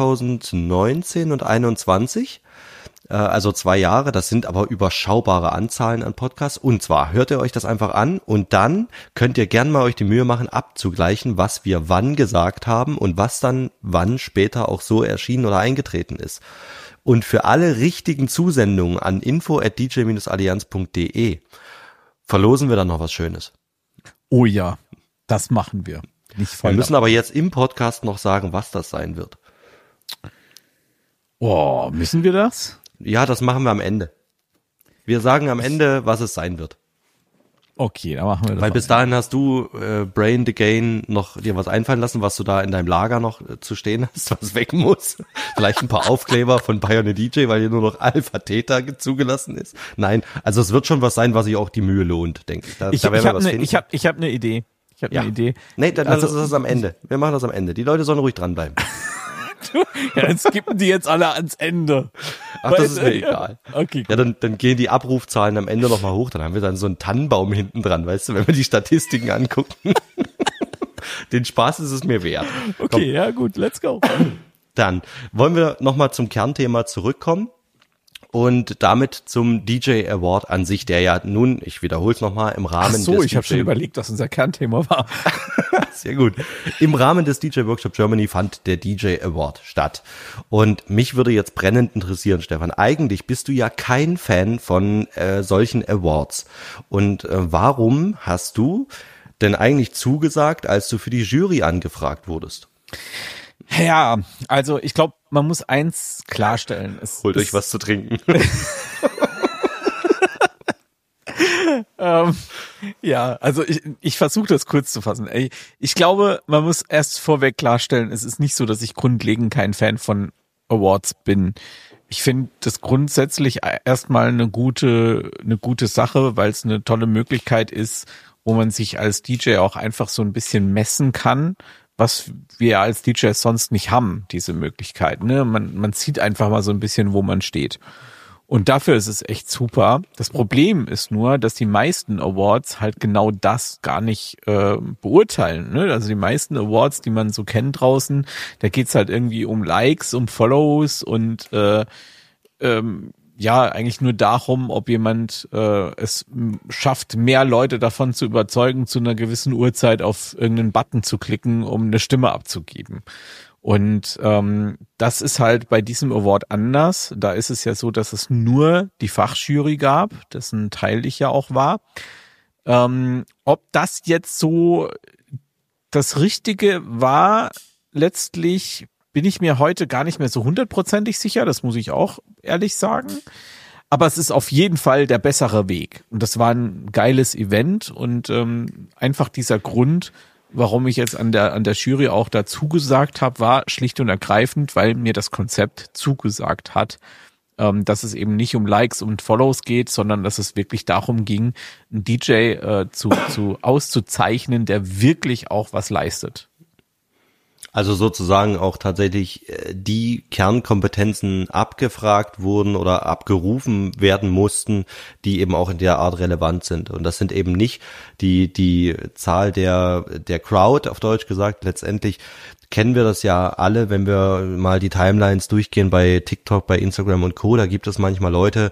2019 und 2021. Also 2 Jahre, das sind aber überschaubare Anzahlen an Podcasts. Und zwar hört ihr euch das einfach an und dann könnt ihr gern mal euch die Mühe machen, abzugleichen, was wir wann gesagt haben und was dann wann später auch so erschienen oder eingetreten ist. Und für alle richtigen Zusendungen an info@dj-allianz.de verlosen wir dann noch was Schönes. Oh ja, das machen wir. Wir müssen aber jetzt im Podcast noch sagen, was das sein wird. Oh, müssen wir das? Ja, das machen wir am Ende. Wir sagen am Ende, was es sein wird. Okay, dann machen wir das. Weil bis dahin hast du Brain the Gain noch dir was einfallen lassen, was du da in deinem Lager noch zu stehen hast, was weg muss. Vielleicht ein paar Aufkleber von Pioneer DJ, weil hier nur noch Alpha Theta zugelassen ist. Nein, also es wird schon was sein, was sich auch die Mühe lohnt, denke ich. Ich habe eine Idee. Eine Idee. Nee, dann lass uns das am Ende. Wir machen das am Ende. Die Leute sollen ruhig dranbleiben. Ja, dann skippen die jetzt alle ans Ende. Ach, das ist mir egal. Okay, ja, dann gehen die Abrufzahlen am Ende nochmal hoch. Dann haben wir dann so einen Tannenbaum hinten dran, weißt du, wenn wir die Statistiken angucken. Den Spaß ist es mir wert. Okay, komm. Ja gut, let's go. Dann wollen wir nochmal zum Kernthema zurückkommen. Und damit zum DJ Award an sich, der ja nun, ich wiederhole es nochmal, im Rahmen des ich habe schon überlegt, was unser Kernthema war. Sehr gut. Im Rahmen des DJ Workshop Germany fand der DJ Award statt. Und mich würde jetzt brennend interessieren, Stefan, eigentlich bist du ja kein Fan von solchen Awards. Und warum hast du denn eigentlich zugesagt, als du für die Jury angefragt wurdest? Ja, also ich glaube, man muss eins klarstellen. Holt euch was zu trinken. Ja, also ich versuche das kurz zu fassen. Ich glaube, man muss erst vorweg klarstellen, es ist nicht so, dass ich grundlegend kein Fan von Awards bin. Ich finde das grundsätzlich erstmal eine gute Sache, weil es eine tolle Möglichkeit ist, wo man sich als DJ auch einfach so ein bisschen messen kann, was wir als DJs sonst nicht haben, diese Möglichkeit. Ne? Man sieht einfach mal so ein bisschen, wo man steht. Und dafür ist es echt super. Das Problem ist nur, dass die meisten Awards halt genau das gar nicht beurteilen. Ne? Also die meisten Awards, die man so kennt draußen, da geht's halt irgendwie um Likes, um Follows und ja, eigentlich nur darum, ob jemand es schafft, mehr Leute davon zu überzeugen, zu einer gewissen Uhrzeit auf irgendeinen Button zu klicken, um eine Stimme abzugeben. Und das ist halt bei diesem Award anders. Da ist es ja so, dass es nur die Fachjury gab, dessen Teil ich ja auch war. Ob das jetzt so das Richtige war, letztlich bin ich mir heute gar nicht mehr so 100%ig sicher, das muss ich auch ehrlich sagen. Aber es ist auf jeden Fall der bessere Weg. Und das war ein geiles Event und einfach dieser Grund, warum ich jetzt an der Jury auch dazu gesagt habe, war schlicht und ergreifend, weil mir das Konzept zugesagt hat, dass es eben nicht um Likes und Follows geht, sondern dass es wirklich darum ging, einen DJ auszuzeichnen, der wirklich auch was leistet. Also sozusagen auch tatsächlich die Kernkompetenzen abgefragt wurden oder abgerufen werden mussten, die eben auch in der Art relevant sind. Und das sind eben nicht die Zahl der Crowd, auf Deutsch gesagt. Letztendlich kennen wir das ja alle, wenn wir mal die Timelines durchgehen bei TikTok, bei Instagram und Co. Da gibt es manchmal Leute,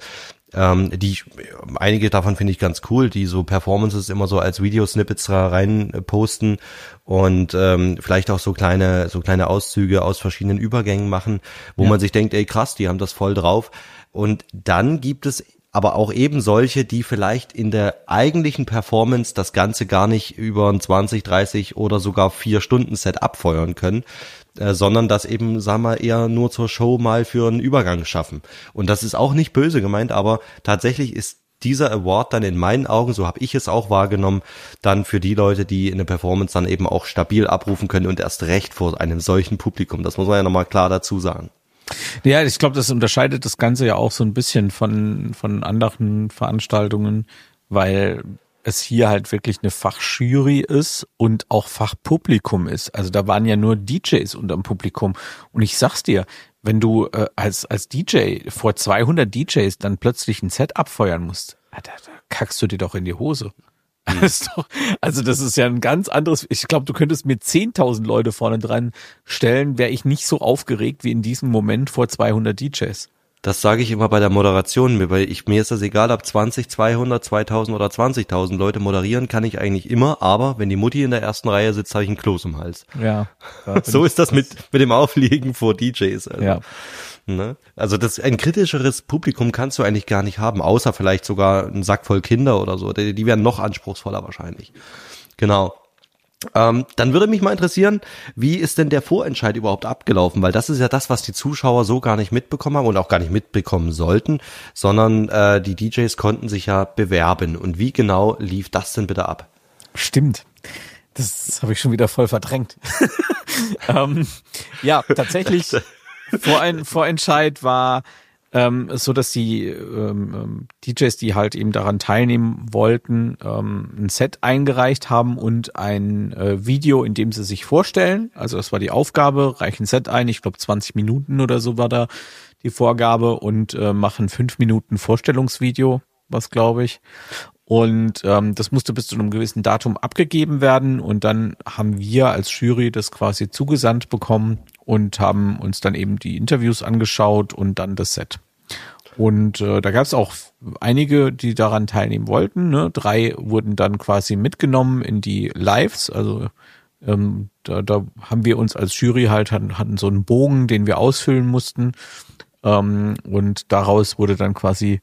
einige davon finde ich ganz cool, die so Performances immer so als Videosnippets da rein posten und vielleicht auch so kleine Auszüge aus verschiedenen Übergängen machen, wo man sich denkt, ey krass, die haben das voll drauf. Und dann gibt es aber auch eben solche, die vielleicht in der eigentlichen Performance das Ganze gar nicht über ein 20, 30 oder sogar 4 Stunden Set abfeuern können, sondern das eben, sagen wir, eher nur zur Show mal für einen Übergang schaffen. Und das ist auch nicht böse gemeint, aber tatsächlich ist dieser Award dann in meinen Augen, so habe ich es auch wahrgenommen, dann für die Leute, die eine Performance dann eben auch stabil abrufen können und erst recht vor einem solchen Publikum. Das muss man ja nochmal klar dazu sagen. Ja, ich glaube, das unterscheidet das Ganze ja auch so ein bisschen von anderen Veranstaltungen, weil es hier halt wirklich eine Fachjury ist und auch Fachpublikum ist. Also da waren ja nur DJs unterm Publikum. Und ich sag's dir, wenn du als DJ vor 200 DJs dann plötzlich ein Set abfeuern musst, da kackst du dir doch in die Hose. Also das ist ja ein ganz anderes, ich glaube, du könntest mir 10.000 Leute vorne dran stellen, wäre ich nicht so aufgeregt wie in diesem Moment vor 200 DJs. Das sage ich immer bei der Moderation. Mir ist das egal, ob 20, 200, 2000 oder 20.000 Leute moderieren, kann ich eigentlich immer, aber wenn die Mutti in der ersten Reihe sitzt, habe ich ein Kloß im Hals. Ja. So ist das mit dem Auflegen vor DJs. Also. Ja. Ne? Also ein kritischeres Publikum kannst du eigentlich gar nicht haben, außer vielleicht sogar ein Sack voll Kinder oder so. Die wären noch anspruchsvoller wahrscheinlich. Genau. Dann würde mich mal interessieren, wie ist denn der Vorentscheid überhaupt abgelaufen? Weil das ist ja das, was die Zuschauer so gar nicht mitbekommen haben und auch gar nicht mitbekommen sollten, sondern die DJs konnten sich ja bewerben. Und wie genau lief das denn bitte ab? Stimmt. Das habe ich schon wieder voll verdrängt. Ja, tatsächlich. Vorentscheid war so, dass die DJs, die halt eben daran teilnehmen wollten, ein Set eingereicht haben und ein Video, in dem sie sich vorstellen. Also das war die Aufgabe, reichen ein Set ein, ich glaube 20 Minuten oder so war da die Vorgabe und machen 5 Minuten Vorstellungsvideo, was glaube ich. Und das musste bis zu einem gewissen Datum abgegeben werden und dann haben wir als Jury das quasi zugesandt bekommen und haben uns dann eben die Interviews angeschaut und dann das Set. Und da gab es auch einige, die daran teilnehmen wollten. Ne? 3 wurden dann quasi mitgenommen in die Lives. Also da haben wir uns als Jury hatten so einen Bogen, den wir ausfüllen mussten. Und daraus wurden dann quasi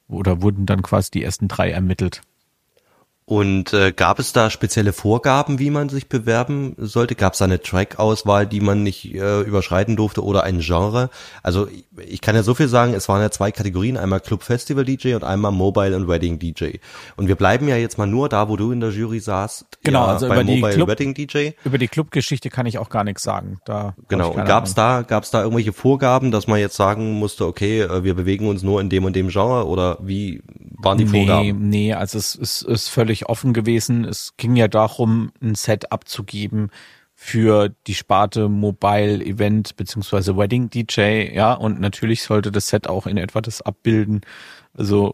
die ersten 3 ermittelt. Und gab es da spezielle Vorgaben, wie man sich bewerben sollte? Gab es da eine Track-Auswahl, die man nicht überschreiten durfte oder ein Genre? Also ich kann ja so viel sagen, es waren ja 2 Kategorien, einmal Club-Festival-DJ und einmal Mobile- und Wedding-DJ. Und wir bleiben ja jetzt mal nur da, wo du in der Jury saßt. Genau, ja, also bei Mobile-Wedding-DJ. Über die Club-Geschichte kann ich auch gar nichts sagen. Genau, und gab's da irgendwelche Vorgaben, dass man jetzt sagen musste, okay, wir bewegen uns nur in dem und dem Genre oder wie waren die Vorgaben? Nee, also es ist völlig offen gewesen. Es ging ja darum, ein Set abzugeben für die Sparte Mobile Event beziehungsweise Wedding DJ, ja, und natürlich sollte das Set auch in etwa das abbilden. Also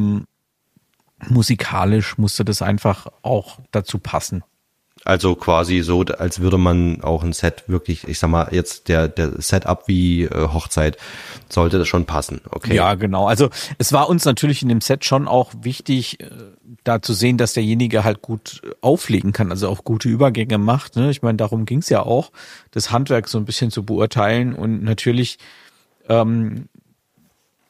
musikalisch musste das einfach auch dazu passen. Also quasi so, als würde man auch ein Set wirklich, ich sag mal, jetzt der Setup wie Hochzeit, sollte das schon passen, okay? Ja, genau. Also es war uns natürlich in dem Set schon auch wichtig, da zu sehen, dass derjenige halt gut auflegen kann, also auch gute Übergänge macht. Ne? Ich meine, darum ging's ja auch, das Handwerk so ein bisschen zu beurteilen und natürlich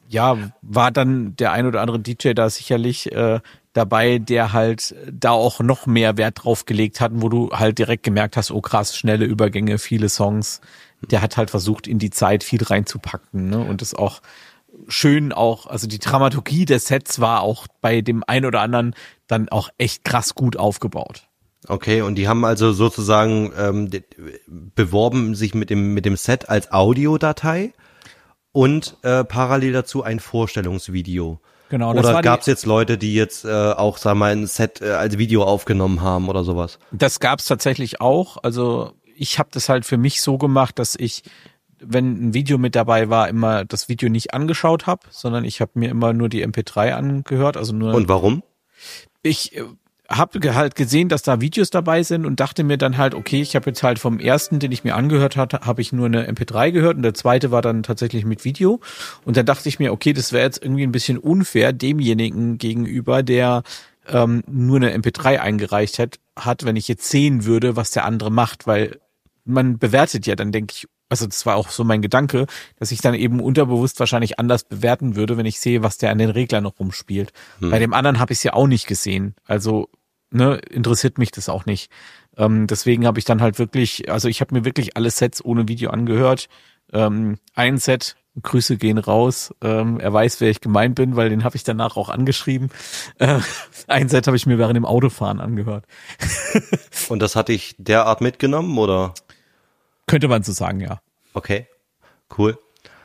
ja, war dann der ein oder andere DJ da sicherlich dabei, der halt da auch noch mehr Wert drauf gelegt hat, wo du halt direkt gemerkt hast, oh krass, schnelle Übergänge, viele Songs. Der hat halt versucht, in die Zeit viel reinzupacken, ne? Und das auch schön auch, also die Dramaturgie des Sets war auch bei dem einen oder anderen dann auch echt krass gut aufgebaut. Okay, und die haben also sozusagen beworben sich mit dem Set als Audiodatei und parallel dazu ein Vorstellungsvideo. Genau. Oder gab es jetzt Leute, die jetzt auch, sagen wir mal, ein Set als Video aufgenommen haben oder sowas? Das gab es tatsächlich auch. Also ich habe das halt für mich so gemacht, dass ich, wenn ein Video mit dabei war, immer das Video nicht angeschaut habe, sondern ich habe mir immer nur die MP3 angehört. Also nur. Und warum? Ich habe halt gesehen, dass da Videos dabei sind und dachte mir dann halt, okay, ich habe jetzt halt vom ersten, den ich mir angehört hatte, habe ich nur eine MP3 gehört und der zweite war dann tatsächlich mit Video. Und dann dachte ich mir, okay, das wäre jetzt irgendwie ein bisschen unfair demjenigen gegenüber, der nur eine MP3 eingereicht hat, wenn ich jetzt sehen würde, was der andere macht, weil man bewertet ja dann, denke ich, also das war auch so mein Gedanke, dass ich dann eben unterbewusst wahrscheinlich anders bewerten würde, wenn ich sehe, was der an den Reglern noch rumspielt. Bei dem anderen habe ich es ja auch nicht gesehen. Also interessiert mich das auch nicht. Deswegen habe ich dann halt wirklich, also ich habe mir wirklich alle Sets ohne Video angehört. Ein Set, Grüße gehen raus. Er weiß, wer ich gemeint bin, weil den habe ich danach auch angeschrieben. Ein Set habe ich mir während dem Autofahren angehört. Und das hatte ich derart mitgenommen, oder? Könnte man so sagen, ja. Okay, cool.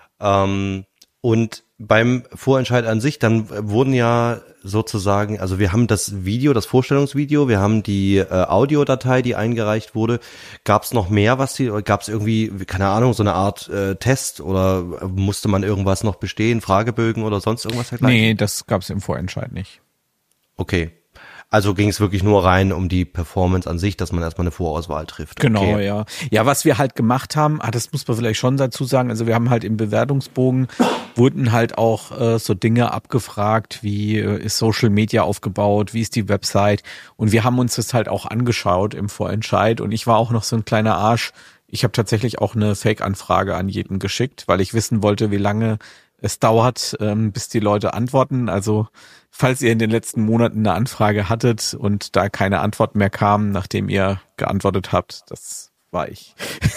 Und beim Vorentscheid an sich, dann wurden ja sozusagen, also wir haben das Video, das Vorstellungsvideo, wir haben die Audiodatei, die eingereicht wurde. Gab es noch mehr, gab es irgendwie, keine Ahnung, so eine Art Test oder musste man irgendwas noch bestehen, Fragebögen oder sonst irgendwas dergleichen? Nee, das gab es im Vorentscheid nicht. Okay. Also ging es wirklich nur rein um die Performance an sich, dass man erstmal eine Vorauswahl trifft. Okay. Genau, ja. Ja, was wir halt gemacht haben, das muss man vielleicht schon dazu sagen, also wir haben halt im Bewertungsbogen wurden halt auch so Dinge abgefragt, wie ist Social Media aufgebaut, wie ist die Website, und wir haben uns das halt auch angeschaut im Vorentscheid, und ich war auch noch so ein kleiner Arsch. Ich habe tatsächlich auch eine Fake-Anfrage an jeden geschickt, weil ich wissen wollte, wie lange es dauert, bis die Leute antworten. Also falls ihr in den letzten Monaten eine Anfrage hattet und da keine Antwort mehr kam, nachdem ihr geantwortet habt, das war ich.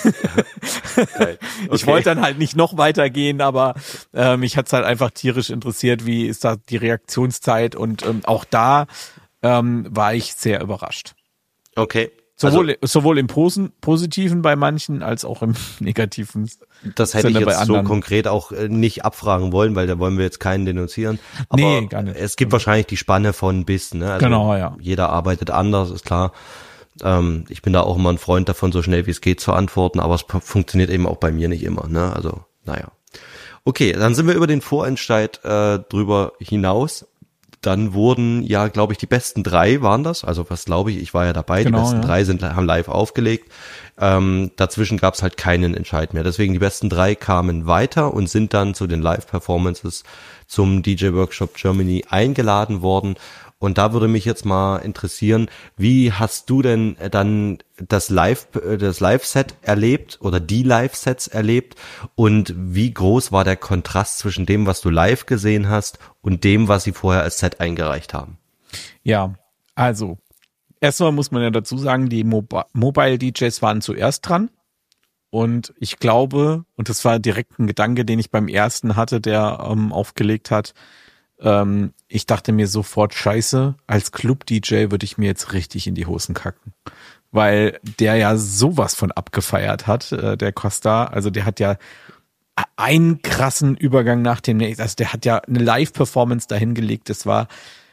Okay. Ich wollte dann halt nicht noch weitergehen, aber mich hat's halt einfach tierisch interessiert, wie ist da die Reaktionszeit, und auch da war ich sehr überrascht. Okay. Sowohl im Positiven bei manchen als auch im Negativen. Das hätte ich jetzt so konkret auch nicht abfragen wollen, weil da wollen wir jetzt keinen denunzieren. Aber nee, gar nicht. Es gibt wahrscheinlich die Spanne von bis, ne? Also genau, ja. Jeder arbeitet anders, ist klar. Ich bin da auch immer ein Freund davon, so schnell wie es geht zu antworten, aber es funktioniert eben auch bei mir nicht immer, ne? Also, naja. Okay, dann sind wir über den Vorentscheid drüber hinaus. Dann wurden ja, glaube ich, die besten 3 waren das. Also was glaube ich war ja dabei. Genau, die besten 3 haben live aufgelegt. Dazwischen gab es halt keinen Entscheid mehr. Deswegen die besten 3 kamen weiter und sind dann zu den Live-Performances zum DJ Workshop Germany eingeladen worden. Und da würde mich jetzt mal interessieren, wie hast du denn dann das Live-Set erlebt oder die Live-Sets erlebt, und wie groß war der Kontrast zwischen dem, was du live gesehen hast, und dem, was sie vorher als Set eingereicht haben? Ja, also erstmal muss man ja dazu sagen, die Mobile DJs waren zuerst dran, und ich glaube, und das war direkt ein Gedanke, den ich beim ersten hatte, der aufgelegt hat, ich dachte mir sofort, scheiße, als Club-DJ würde ich mir jetzt richtig in die Hosen kacken. Weil der ja sowas von abgefeiert hat, der Costa. Also der hat ja einen krassen Übergang nach dem nächsten. Also der hat ja eine Live-Performance dahingelegt. Das hat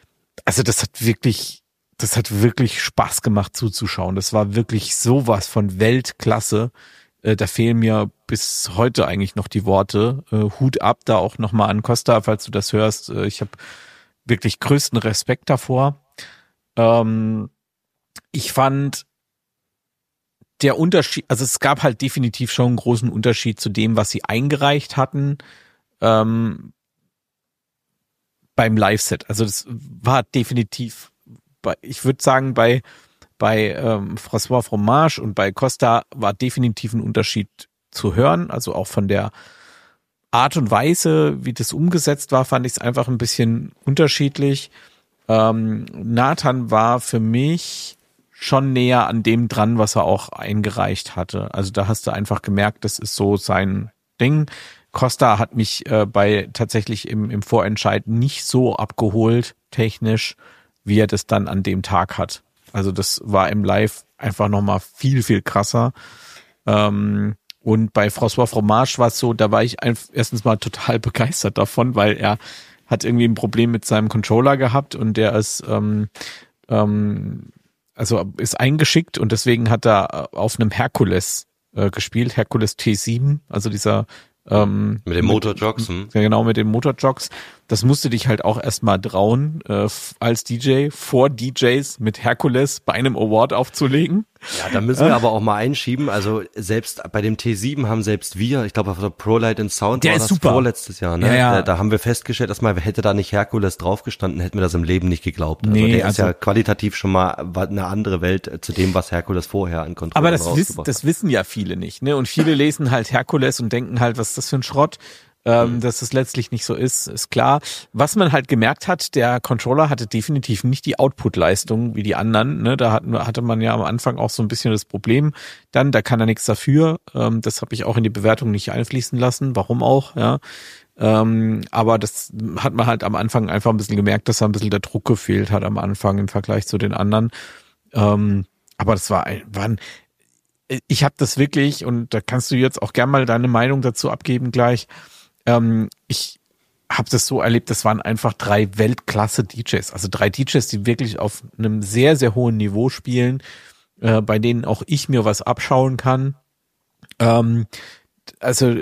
wirklich Spaß gemacht zuzuschauen. Das war wirklich sowas von Weltklasse. Da fehlen mir bis heute eigentlich noch die Worte. Hut ab da auch nochmal an Costa, falls du das hörst. Ich habe wirklich größten Respekt davor. Ich fand der Unterschied, also es gab halt definitiv schon einen großen Unterschied zu dem, was sie eingereicht hatten beim Live-Set. Also das war definitiv, ich würde sagen, bei François Fromage und bei Costa war definitiv ein Unterschied zu hören, also auch von der Art und Weise, wie das umgesetzt war, fand ich es einfach ein bisschen unterschiedlich. Nathan war für mich schon näher an dem dran, was er auch eingereicht hatte. Also da hast du einfach gemerkt, das ist so sein Ding. Costa hat mich tatsächlich im Vorentscheid nicht so abgeholt, technisch, wie er das dann an dem Tag hat. Also das war im Live einfach nochmal viel, viel krasser. Und bei François Fromage war es so, da war ich erstens mal total begeistert davon, weil er hat irgendwie ein Problem mit seinem Controller gehabt und der ist ist eingeschickt und deswegen hat er auf einem Hercules gespielt, Hercules T7, also dieser mit den Motorjogs. Ja, genau, mit den Motorjogs. Das musst du dich halt auch erstmal trauen, als DJ vor DJs mit Hercules bei einem Award aufzulegen. Ja, da müssen wir aber auch mal einschieben. Also selbst bei dem T7 haben selbst wir, ich glaube auf der Pro Light and Sound der war ist das super. Vorletztes Jahr, ne? Ja. Da haben wir festgestellt, dass mal hätte da nicht Hercules draufgestanden, hätten wir das im Leben nicht geglaubt. Also Nee, der ist ja qualitativ schon mal eine andere Welt zu dem, was Hercules vorher an Kontrollen Aber rausgebracht hat. das wissen ja viele nicht, ne? Und viele lesen halt Hercules und denken halt, was ist das für ein Schrott? Dass es letztlich nicht so ist klar. Was man halt gemerkt hat, der Controller hatte definitiv nicht die Output-Leistung wie die anderen. Ne? Da hatte man ja am Anfang auch so ein bisschen das Problem. Dann, da kann er nichts dafür. Das habe ich auch in die Bewertung nicht einfließen lassen. Warum auch? Ja. Aber das hat man halt am Anfang einfach ein bisschen gemerkt, dass da ein bisschen der Druck gefehlt hat am Anfang im Vergleich zu den anderen. Aber das ich habe das wirklich, und da kannst du jetzt auch gerne mal deine Meinung dazu abgeben gleich. Ich habe das so erlebt, das waren einfach 3 Weltklasse-DJs, also 3 DJs, die wirklich auf einem sehr, sehr hohen Niveau spielen, bei denen auch ich mir was abschauen kann. Also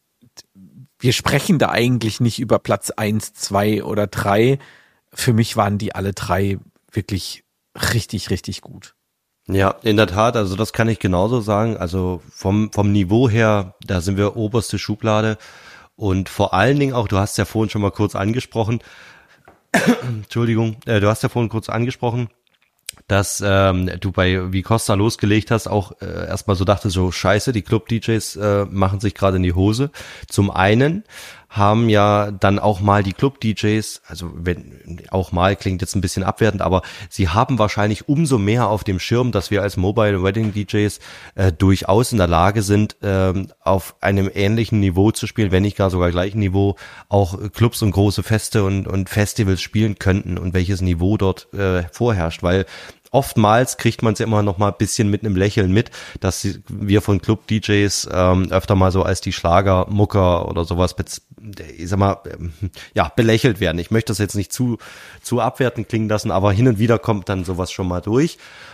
wir sprechen da eigentlich nicht über Platz 1, 2 oder 3. Für mich waren die alle 3 wirklich richtig, richtig gut. Ja, in der Tat, also das kann ich genauso sagen. Also vom Niveau her, da sind wir oberste Schublade. Und vor allen Dingen auch, du hast ja vorhin schon mal kurz angesprochen, Entschuldigung, du hast ja vorhin kurz angesprochen, dass du wie Costa losgelegt hast, auch erstmal so dachte, so scheiße, die Club-DJs machen sich gerade in die Hose. Zum einen haben ja dann auch mal die Club-DJs, also wenn auch mal klingt jetzt ein bisschen abwertend, aber sie haben wahrscheinlich umso mehr auf dem Schirm, dass wir als Mobile Wedding DJs durchaus in der Lage sind, auf einem ähnlichen Niveau zu spielen, wenn nicht gar sogar gleichen Niveau, auch Clubs und große Feste und Festivals spielen könnten und welches Niveau dort vorherrscht, weil oftmals kriegt man es ja immer noch mal ein bisschen mit einem Lächeln mit, dass wir von Club-DJs öfter mal so als die Schlagermucker oder sowas, ich sag mal, belächelt werden. Ich möchte das jetzt nicht zu abwertend klingen lassen, aber hin und wieder kommt dann sowas schon mal durch.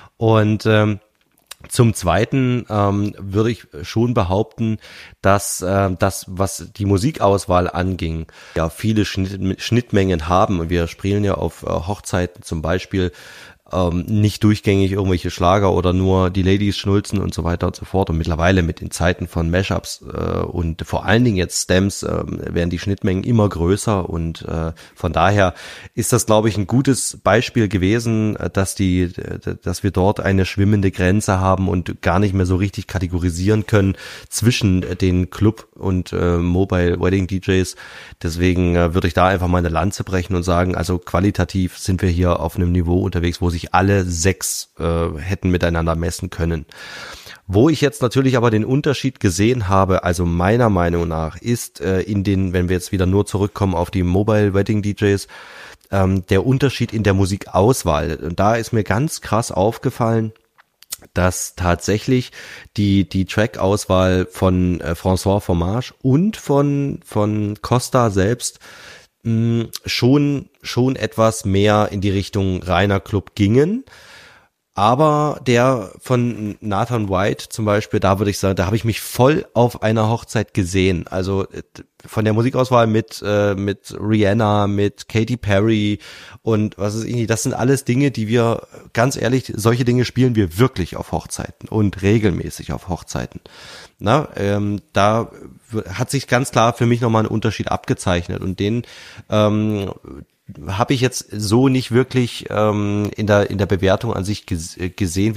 Und zum Zweiten würde ich schon behaupten, dass das, was die Musikauswahl anging, ja viele Schnittmengen haben. Und wir spielen ja auf Hochzeiten zum Beispiel nicht durchgängig irgendwelche Schlager oder nur die Ladies schnulzen und so weiter und so fort. Und mittlerweile mit den Zeiten von Mashups und vor allen Dingen jetzt Stems werden die Schnittmengen immer größer und von daher ist das, glaube ich, ein gutes Beispiel gewesen, dass wir dort eine schwimmende Grenze haben und gar nicht mehr so richtig kategorisieren können zwischen den Club und Mobile Wedding DJs. Deswegen würde ich da einfach mal eine Lanze brechen und sagen, also qualitativ sind wir hier auf einem Niveau unterwegs, wo sich alle 6 hätten miteinander messen können. Wo ich jetzt natürlich aber den Unterschied gesehen habe, also meiner Meinung nach, ist wenn wir jetzt wieder nur zurückkommen auf die Mobile Wedding DJs, der Unterschied in der Musikauswahl. Und da ist mir ganz krass aufgefallen, dass tatsächlich die Track-Auswahl von François Fromage und von Costa selbst schon etwas mehr in die Richtung reiner Club gingen. Aber der von Nathan White zum Beispiel, da würde ich sagen, da habe ich mich voll auf einer Hochzeit gesehen. Also von der Musikauswahl mit Rihanna, mit Katy Perry und was ist irgendwie, das sind alles Dinge, die wir, ganz ehrlich, solche Dinge spielen wir wirklich auf Hochzeiten und regelmäßig auf Hochzeiten. Da hat sich ganz klar für mich nochmal ein Unterschied abgezeichnet und den habe ich jetzt so nicht wirklich in der Bewertung an sich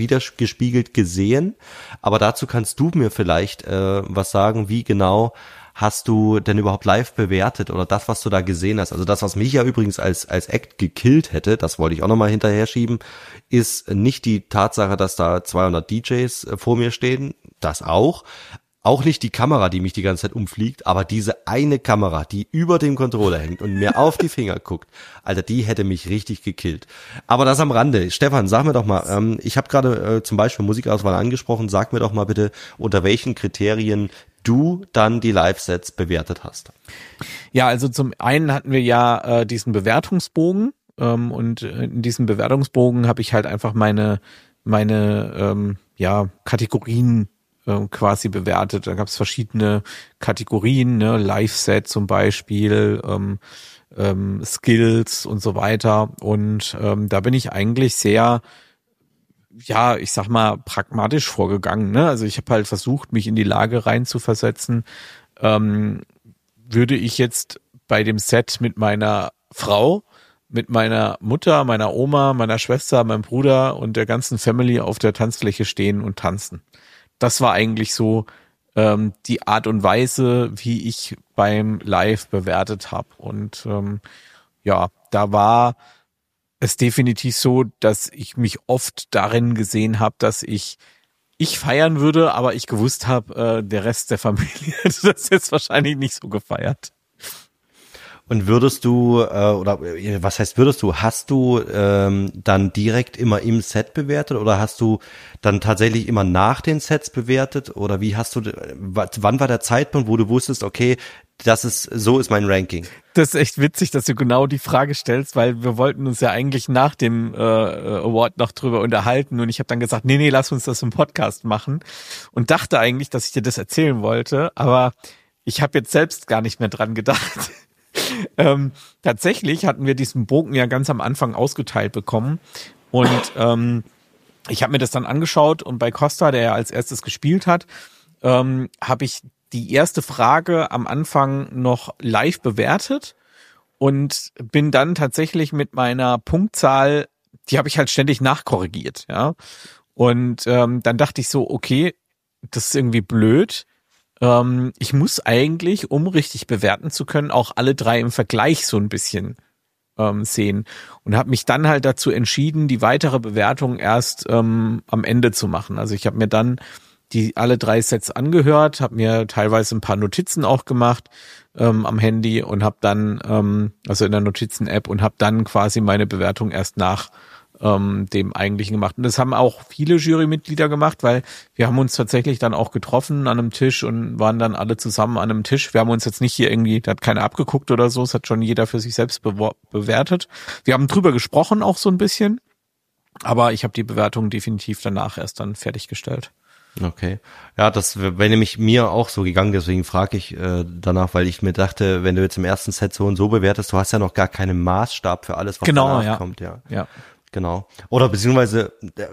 widergespiegelt gesehen, aber dazu kannst du mir vielleicht was sagen, wie genau hast du denn überhaupt live bewertet oder das, was du da gesehen hast? Also das, was mich ja übrigens als Act gekillt hätte, das wollte ich auch nochmal hinterher schieben, ist nicht die Tatsache, dass da 200 DJs vor mir stehen, das auch nicht die Kamera, die mich die ganze Zeit umfliegt, aber diese eine Kamera, die über dem Controller hängt und mir auf die Finger guckt, Alter, die hätte mich richtig gekillt. Aber das am Rande. Stefan, sag mir doch mal, ich habe gerade zum Beispiel Musikauswahl angesprochen, sag mir doch mal bitte, unter welchen Kriterien du dann die Live-Sets bewertet hast. Ja, also zum einen hatten wir ja diesen Bewertungsbogen und in diesem Bewertungsbogen habe ich halt einfach meine Kategorien quasi bewertet. Da gab es verschiedene Kategorien, ne? Live-Set zum Beispiel, Skills und so weiter. Und da bin ich eigentlich sehr, ja, ich sag mal, pragmatisch vorgegangen. Ne? Also ich habe halt versucht, mich in die Lage reinzuversetzen. Würde ich jetzt bei dem Set mit meiner Frau, mit meiner Mutter, meiner Oma, meiner Schwester, meinem Bruder und der ganzen Family auf der Tanzfläche stehen und tanzen. Das war eigentlich so die Art und Weise, wie ich beim Live bewertet habe. Und da war es definitiv so, dass ich mich oft darin gesehen habe, dass ich feiern würde, aber ich gewusst habe, der Rest der Familie hätte das jetzt wahrscheinlich nicht so gefeiert. Und würdest du, hast du dann direkt immer im Set bewertet oder hast du dann tatsächlich immer nach den Sets bewertet oder wie hast du, wann war der Zeitpunkt, wo du wusstest, okay, so ist mein Ranking? Das ist echt witzig, dass du genau die Frage stellst, weil wir wollten uns ja eigentlich nach dem Award noch drüber unterhalten und ich habe dann gesagt, nee, lass uns das im Podcast machen und dachte eigentlich, dass ich dir das erzählen wollte, aber ich habe jetzt selbst gar nicht mehr dran gedacht. Tatsächlich hatten wir diesen Bogen ja ganz am Anfang ausgeteilt bekommen und ich habe mir das dann angeschaut und bei Costa, der ja als erstes gespielt hat, habe ich die erste Frage am Anfang noch live bewertet und bin dann tatsächlich mit meiner Punktzahl, die habe ich halt ständig nachkorrigiert, ja. Und dann dachte ich so, okay, das ist irgendwie blöd. Ich muss eigentlich, um richtig bewerten zu können, auch alle drei im Vergleich so ein bisschen sehen und habe mich dann halt dazu entschieden, die weitere Bewertung erst am Ende zu machen. Also ich habe mir dann alle drei Sets angehört, habe mir teilweise ein paar Notizen auch gemacht am Handy und habe dann, also in der Notizen-App und habe dann quasi meine Bewertung erst nach dem eigentlichen gemacht. Und das haben auch viele Jurymitglieder gemacht, weil wir haben uns tatsächlich dann auch getroffen an einem Tisch und waren dann alle zusammen an einem Tisch. Wir haben uns jetzt nicht hier irgendwie, da hat keiner abgeguckt oder so, es hat schon jeder für sich selbst bewertet. Wir haben drüber gesprochen auch so ein bisschen, aber ich habe die Bewertung definitiv danach erst dann fertiggestellt. Okay. Ja, das wäre nämlich mir auch so gegangen, deswegen frage ich danach, weil ich mir dachte, wenn du jetzt im ersten Set so und so bewertest, du hast ja noch gar keinen Maßstab für alles, was danach kommt. Ja. Genau. Oder beziehungsweise,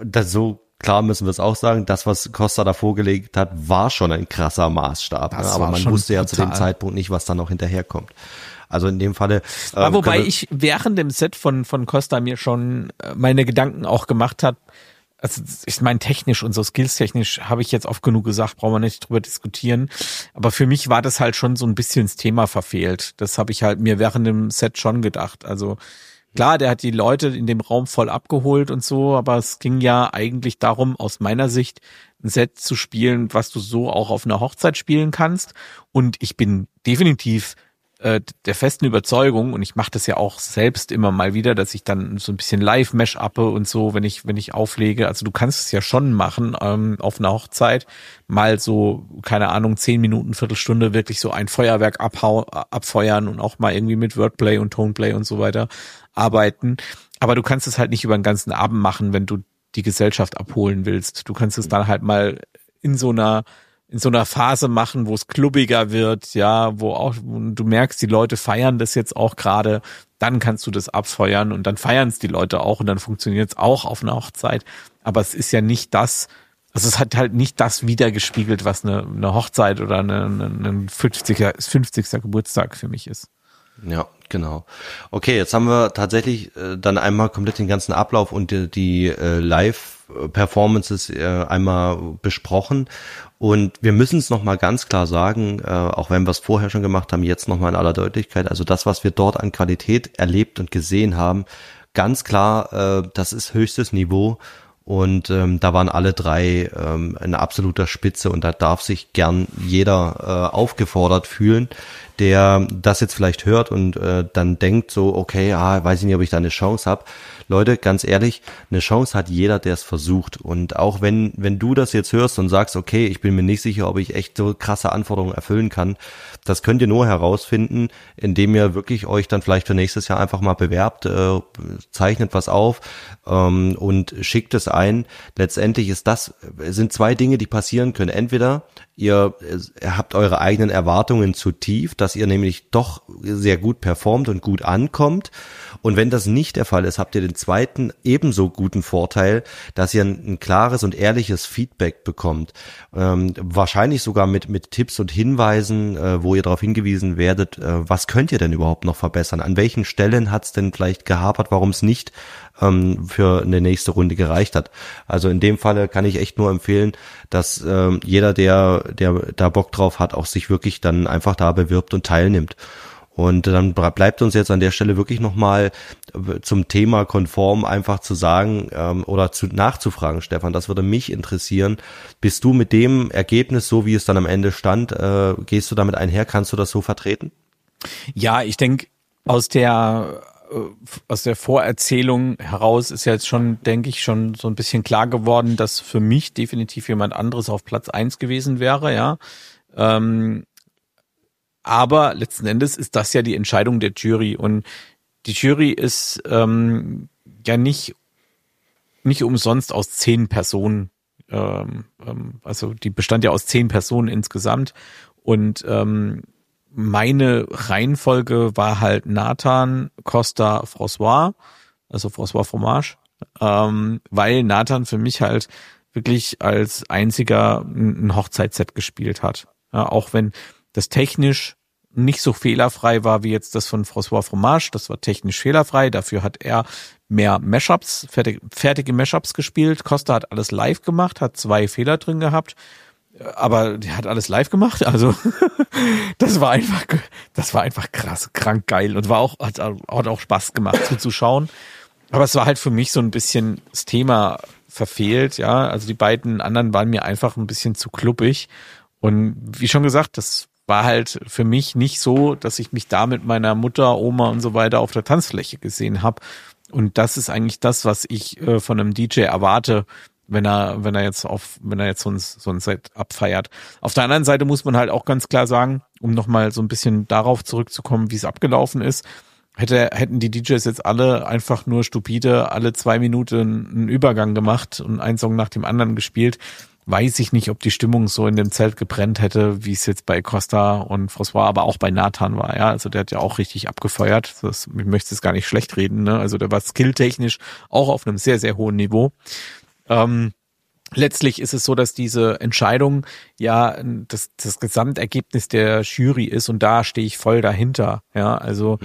so klar müssen wir es auch sagen, das, was Costa da vorgelegt hat, war schon ein krasser Maßstab. Ne? Aber man wusste ja zu dem Zeitpunkt nicht, was da noch hinterherkommt. Also in dem Falle. Wobei ich während dem Set von Costa mir schon meine Gedanken auch gemacht habe. Also ich meine, technisch und so skillstechnisch habe ich jetzt oft genug gesagt, brauchen wir nicht drüber diskutieren. Aber für mich war das halt schon so ein bisschen das Thema verfehlt. Das habe ich halt mir während dem Set schon gedacht. Also klar, der hat die Leute in dem Raum voll abgeholt und so, aber es ging ja eigentlich darum, aus meiner Sicht ein Set zu spielen, was du so auch auf einer Hochzeit spielen kannst. Und ich bin definitiv der festen Überzeugung, und ich mache das ja auch selbst immer mal wieder, dass ich dann so ein bisschen Live-Mash-uppe und so, wenn ich auflege. Also du kannst es ja schon machen auf einer Hochzeit, mal so, keine Ahnung, 10 Minuten, Viertelstunde wirklich so ein Feuerwerk abfeuern und auch mal irgendwie mit Wordplay und Toneplay und so weiter arbeiten. Aber du kannst es halt nicht über den ganzen Abend machen, wenn du die Gesellschaft abholen willst. Du kannst es dann halt mal in so einer Phase machen, wo es klubbiger wird, ja, wo du merkst, die Leute feiern das jetzt auch gerade, dann kannst du das abfeuern und dann feiern es die Leute auch und dann funktioniert es auch auf einer Hochzeit. Aber es ist ja nicht das, also es hat halt nicht das wiedergespiegelt, was eine Hochzeit oder ein 50. Geburtstag für mich ist. Ja, genau. Okay, jetzt haben wir tatsächlich dann einmal komplett den ganzen Ablauf und die Live Performances einmal besprochen. Und wir müssen es nochmal ganz klar sagen, auch wenn wir es vorher schon gemacht haben, jetzt nochmal in aller Deutlichkeit, also das, was wir dort an Qualität erlebt und gesehen haben, ganz klar, das ist höchstes Niveau. Und da waren alle drei in absoluter Spitze und da darf sich gern jeder aufgefordert fühlen, der das jetzt vielleicht hört und dann denkt so, okay, weiß ich nicht, ob ich da eine Chance habe. Leute, ganz ehrlich, eine Chance hat jeder, der es versucht. Und auch wenn du das jetzt hörst und sagst, okay, ich bin mir nicht sicher, ob ich echt so krasse Anforderungen erfüllen kann, das könnt ihr nur herausfinden, indem ihr wirklich euch dann vielleicht für nächstes Jahr einfach mal bewerbt, zeichnet was auf und schickt es ein. Letztendlich sind zwei Dinge, die passieren können. Entweder ihr habt eure eigenen Erwartungen zu tief, dass ihr nämlich doch sehr gut performt und gut ankommt. Und wenn das nicht der Fall ist, habt ihr den zweiten ebenso guten Vorteil, dass ihr ein klares und ehrliches Feedback bekommt. Wahrscheinlich sogar mit Tipps und Hinweisen, wo ihr darauf hingewiesen werdet, was könnt ihr denn überhaupt noch verbessern? An welchen Stellen hat es denn vielleicht gehapert, warum es nicht für eine nächste Runde gereicht hat? Also in dem Falle kann ich echt nur empfehlen, dass jeder, der da Bock drauf hat, auch sich wirklich dann einfach da bewirbt und teilnimmt. Und dann bleibt uns jetzt an der Stelle wirklich nochmal zum Thema konform einfach zu sagen oder nachzufragen, Stefan, das würde mich interessieren. Bist du mit dem Ergebnis, so wie es dann am Ende stand, gehst du damit einher? Kannst du das so vertreten? Ja, ich denke, aus der Vorerzählung heraus ist ja jetzt schon, denke ich, schon so ein bisschen klar geworden, dass für mich definitiv jemand anderes auf Platz 1 gewesen wäre, ja. Aber letzten Endes ist das ja die Entscheidung der Jury und die Jury ist ja nicht umsonst aus 10 Personen, also die bestand ja aus 10 Personen insgesamt und meine Reihenfolge war halt Nathan, Costa, François, also François Fromage, weil Nathan für mich halt wirklich als einziger ein Hochzeitsset gespielt hat, ja, auch wenn das technisch nicht so fehlerfrei war wie jetzt das von François Fromage. Das war technisch fehlerfrei. Dafür hat er mehr Mashups, fertige Mashups gespielt. Costa hat alles live gemacht, hat 2 Fehler drin gehabt. Aber der hat alles live gemacht. Also das war einfach krass, krank geil und hat auch Spaß gemacht zuzuschauen. Aber es war halt für mich so ein bisschen das Thema verfehlt. Ja, also die beiden anderen waren mir einfach ein bisschen zu kluppig. Und wie schon gesagt, das war halt für mich nicht so, dass ich mich da mit meiner Mutter, Oma und so weiter auf der Tanzfläche gesehen habe. Und das ist eigentlich das, was ich von einem DJ erwarte, wenn er jetzt so ein Set abfeiert. Auf der anderen Seite muss man halt auch ganz klar sagen, um nochmal so ein bisschen darauf zurückzukommen, wie es abgelaufen ist, hätten die DJs jetzt alle einfach nur stupide alle 2 Minuten einen Übergang gemacht und einen Song nach dem anderen gespielt, weiß ich nicht, ob die Stimmung so in dem Zelt gebrennt hätte, wie es jetzt bei Costa und François, aber auch bei Nathan war. Ja, also der hat ja auch richtig abgefeuert. Ich möchte es gar nicht schlecht reden, ne? Also der war skilltechnisch auch auf einem sehr, sehr hohen Niveau. Letztlich ist es so, dass diese Entscheidung ja das Gesamtergebnis der Jury ist und da stehe ich voll dahinter. Ja, also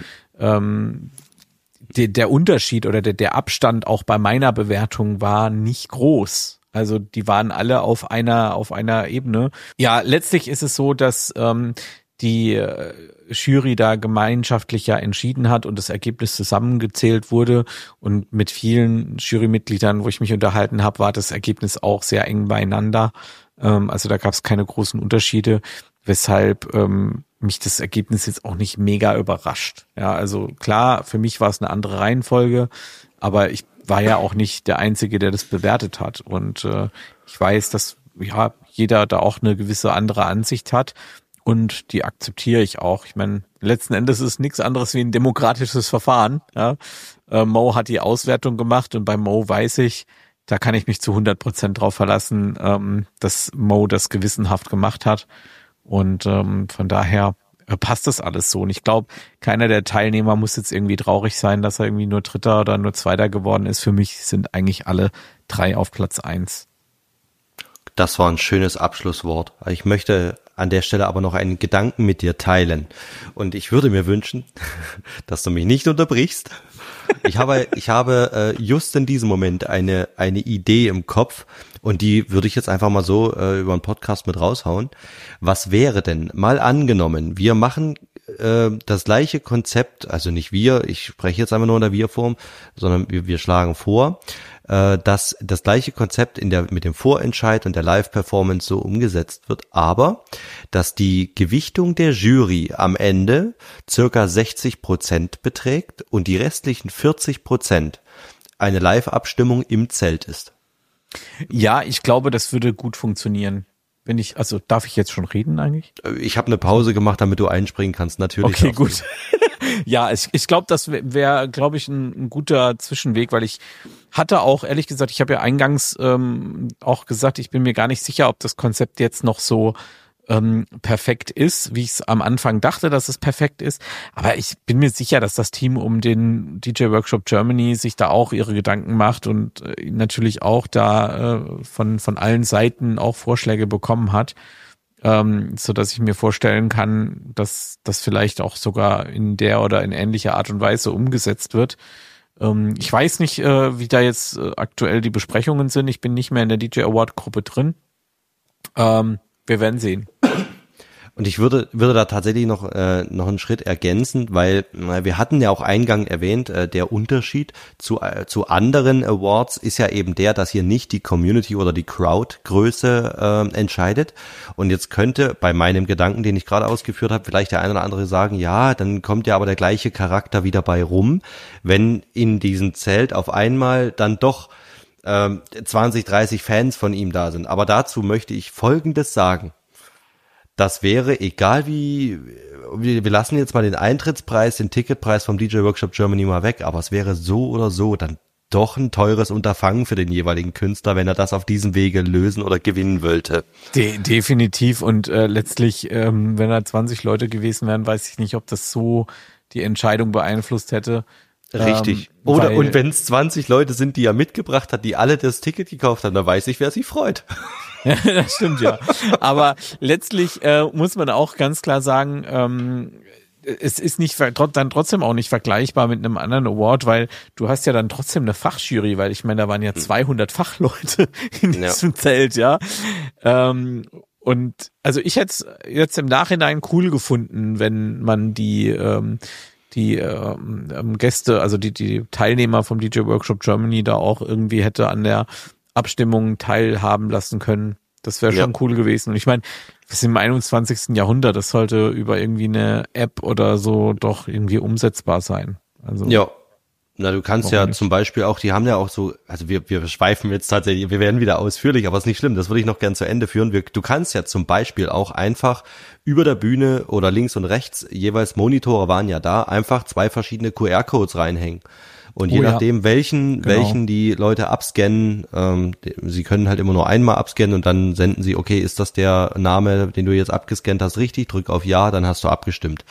der Unterschied oder der Abstand auch bei meiner Bewertung war nicht groß. Also die waren alle auf einer Ebene. Ja, letztlich ist es so, dass die Jury da gemeinschaftlich ja entschieden hat und das Ergebnis zusammengezählt wurde. Und mit vielen Jurymitgliedern, wo ich mich unterhalten habe, war das Ergebnis auch sehr eng beieinander. Also da gab es keine großen Unterschiede, weshalb mich das Ergebnis jetzt auch nicht mega überrascht. Ja, also klar, für mich war es eine andere Reihenfolge, aber ich war ja auch nicht der Einzige, der das bewertet hat. Und ich weiß, dass ja jeder da auch eine gewisse andere Ansicht hat und die akzeptiere ich auch. Ich meine, letzten Endes ist es nichts anderes wie ein demokratisches Verfahren. Ja? Mo hat die Auswertung gemacht und bei Mo weiß ich, da kann ich mich zu 100% drauf verlassen, dass Mo das gewissenhaft gemacht hat. Und von daher passt das alles so. Und ich glaube, keiner der Teilnehmer muss jetzt irgendwie traurig sein, dass er irgendwie nur Dritter oder nur Zweiter geworden ist. Für mich sind eigentlich alle 3 auf Platz 1. Das war ein schönes Abschlusswort. Ich möchte an der Stelle aber noch einen Gedanken mit dir teilen. Und ich würde mir wünschen, dass du mich nicht unterbrichst Ich habe just in diesem Moment eine Idee im Kopf und die würde ich jetzt einfach mal so über einen Podcast mit raushauen. Was wäre denn, mal angenommen, wir machen das gleiche Konzept, also nicht wir, ich spreche jetzt einfach nur in der Wir-Form, sondern wir schlagen vor, dass das gleiche Konzept mit dem Vorentscheid und der Live-Performance so umgesetzt wird, aber dass die Gewichtung der Jury am Ende circa 60% beträgt und die restlichen 40% eine Live-Abstimmung im Zelt ist. Ja, ich glaube, das würde gut funktionieren. Darf ich jetzt schon reden eigentlich? Ich habe eine Pause gemacht, damit du einspringen kannst, natürlich. Okay, gut. Ja, ich glaube, das wäre, glaube ich, ein guter Zwischenweg, weil ich hatte auch, ehrlich gesagt, ich habe ja eingangs auch gesagt, ich bin mir gar nicht sicher, ob das Konzept jetzt noch so perfekt ist, wie ich es am Anfang dachte, dass es perfekt ist. Aber ich bin mir sicher, dass das Team um den DJ Workshop Germany sich da auch ihre Gedanken macht und natürlich auch da von allen Seiten auch Vorschläge bekommen hat, so dass ich mir vorstellen kann, dass das vielleicht auch sogar in der oder in ähnlicher Art und Weise umgesetzt wird. Ich weiß nicht, wie da jetzt aktuell die Besprechungen sind. Ich bin nicht mehr in der DJ Award Gruppe drin. Wir werden sehen. Und ich würde da tatsächlich noch einen Schritt ergänzen, weil wir hatten ja auch eingangs erwähnt, der Unterschied zu anderen Awards ist ja eben der, dass hier nicht die Community oder die Crowdgröße entscheidet. Und jetzt könnte bei meinem Gedanken, den ich gerade ausgeführt habe, vielleicht der eine oder andere sagen, ja, dann kommt ja aber der gleiche Charakter wieder bei rum, wenn in diesem Zelt auf einmal dann doch 20, 30 Fans von ihm da sind. Aber dazu möchte ich Folgendes sagen. Das wäre, egal wie, wir lassen jetzt mal den Eintrittspreis, den Ticketpreis vom DJ Workshop Germany mal weg, aber es wäre so oder so dann doch ein teures Unterfangen für den jeweiligen Künstler, wenn er das auf diesem Wege lösen oder gewinnen wollte. Definitiv und letztlich, wenn da 20 Leute gewesen wären, weiß ich nicht, ob das so die Entscheidung beeinflusst hätte. Richtig. Und wenn es 20 Leute sind, die er mitgebracht hat, die alle das Ticket gekauft haben, dann weiß ich, wer sich freut. Ja, das stimmt, ja. Aber letztlich muss man auch ganz klar sagen, es ist dann trotzdem auch nicht vergleichbar mit einem anderen Award, weil du hast ja dann trotzdem eine Fachjury, weil ich meine, da waren ja 200 Fachleute in diesem Zelt, ja. Und also ich hätte es jetzt im Nachhinein cool gefunden, wenn man die Gäste, also die Teilnehmer vom DJ Workshop Germany da auch irgendwie hätte an der Abstimmung teilhaben lassen können. Das wäre schon cool gewesen. Und ich meine, wir sind im 21. Jahrhundert, das sollte über irgendwie eine App oder so doch irgendwie umsetzbar sein. Also ja. Na, du kannst ja zum Beispiel auch, die haben ja auch so, also wir schweifen jetzt tatsächlich, wir werden wieder ausführlich, aber ist nicht schlimm, das würde ich noch gern zu Ende führen. Du kannst ja zum Beispiel auch einfach über der Bühne oder links und rechts, jeweils Monitore waren ja da, einfach 2 verschiedene QR-Codes reinhängen. Und je nachdem, welchen die Leute abscannen, sie können halt immer nur einmal abscannen und dann senden sie, okay, ist das der Name, den du jetzt abgescannt hast, richtig? Drück auf Ja, dann hast du abgestimmt.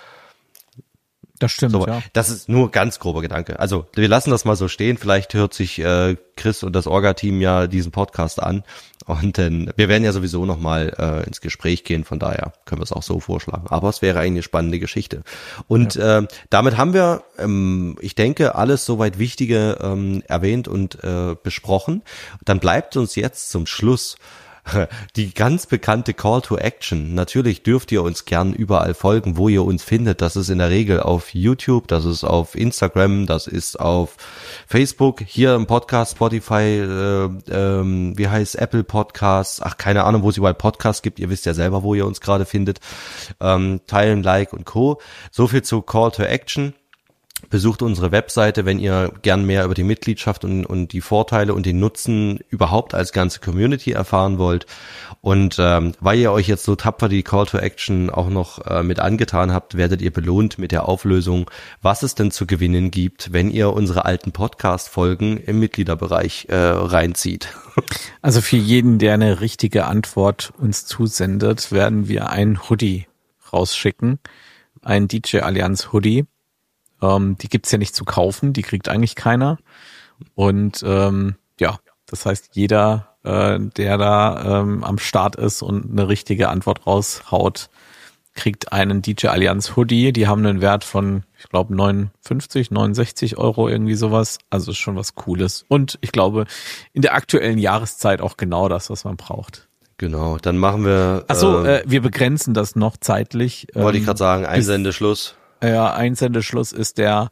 Das stimmt, so, ja. Das ist nur ganz grober Gedanke. Also wir lassen das mal so stehen. Vielleicht hört sich Chris und das Orga-Team ja diesen Podcast an. Und wir werden ja sowieso nochmal ins Gespräch gehen. Von daher können wir es auch so vorschlagen. Aber es wäre eigentlich eine spannende Geschichte. Und damit haben wir, ich denke, alles soweit Wichtige erwähnt und besprochen. Dann bleibt uns jetzt zum Schluss die ganz bekannte Call to Action. Natürlich dürft ihr uns gern überall folgen, wo ihr uns findet. Das ist in der Regel auf YouTube, das ist auf Instagram, das ist auf Facebook, hier im Podcast, Spotify, wie heißt Apple Podcasts, keine Ahnung, wo es überall Podcasts gibt. Ihr wisst ja selber, wo ihr uns gerade findet. Teilen, Like und Co. So viel zu Call to Action. Besucht unsere Webseite, wenn ihr gern mehr über die Mitgliedschaft und die Vorteile und den Nutzen überhaupt als ganze Community erfahren wollt. Und weil ihr euch jetzt so tapfer die Call to Action auch noch mit angetan habt, werdet ihr belohnt mit der Auflösung, was es denn zu gewinnen gibt, wenn ihr unsere alten Podcast-Folgen im Mitgliederbereich reinzieht. Also für jeden, der eine richtige Antwort uns zusendet, werden wir ein Hoodie rausschicken. Ein DJ Allianz Hoodie. Die gibt's ja nicht zu kaufen, die kriegt eigentlich keiner. Und das heißt, jeder, der da am Start ist und eine richtige Antwort raushaut, kriegt einen DJ Allianz Hoodie. Die haben einen Wert von, ich glaube, 69 Euro, irgendwie sowas. Also ist schon was Cooles. Und ich glaube, in der aktuellen Jahreszeit auch genau das, was man braucht. Genau, dann machen wir... Achso, wir begrenzen das noch zeitlich. Wollte ich gerade sagen, Einsendeschluss. Ja, Einsendeschluss ist der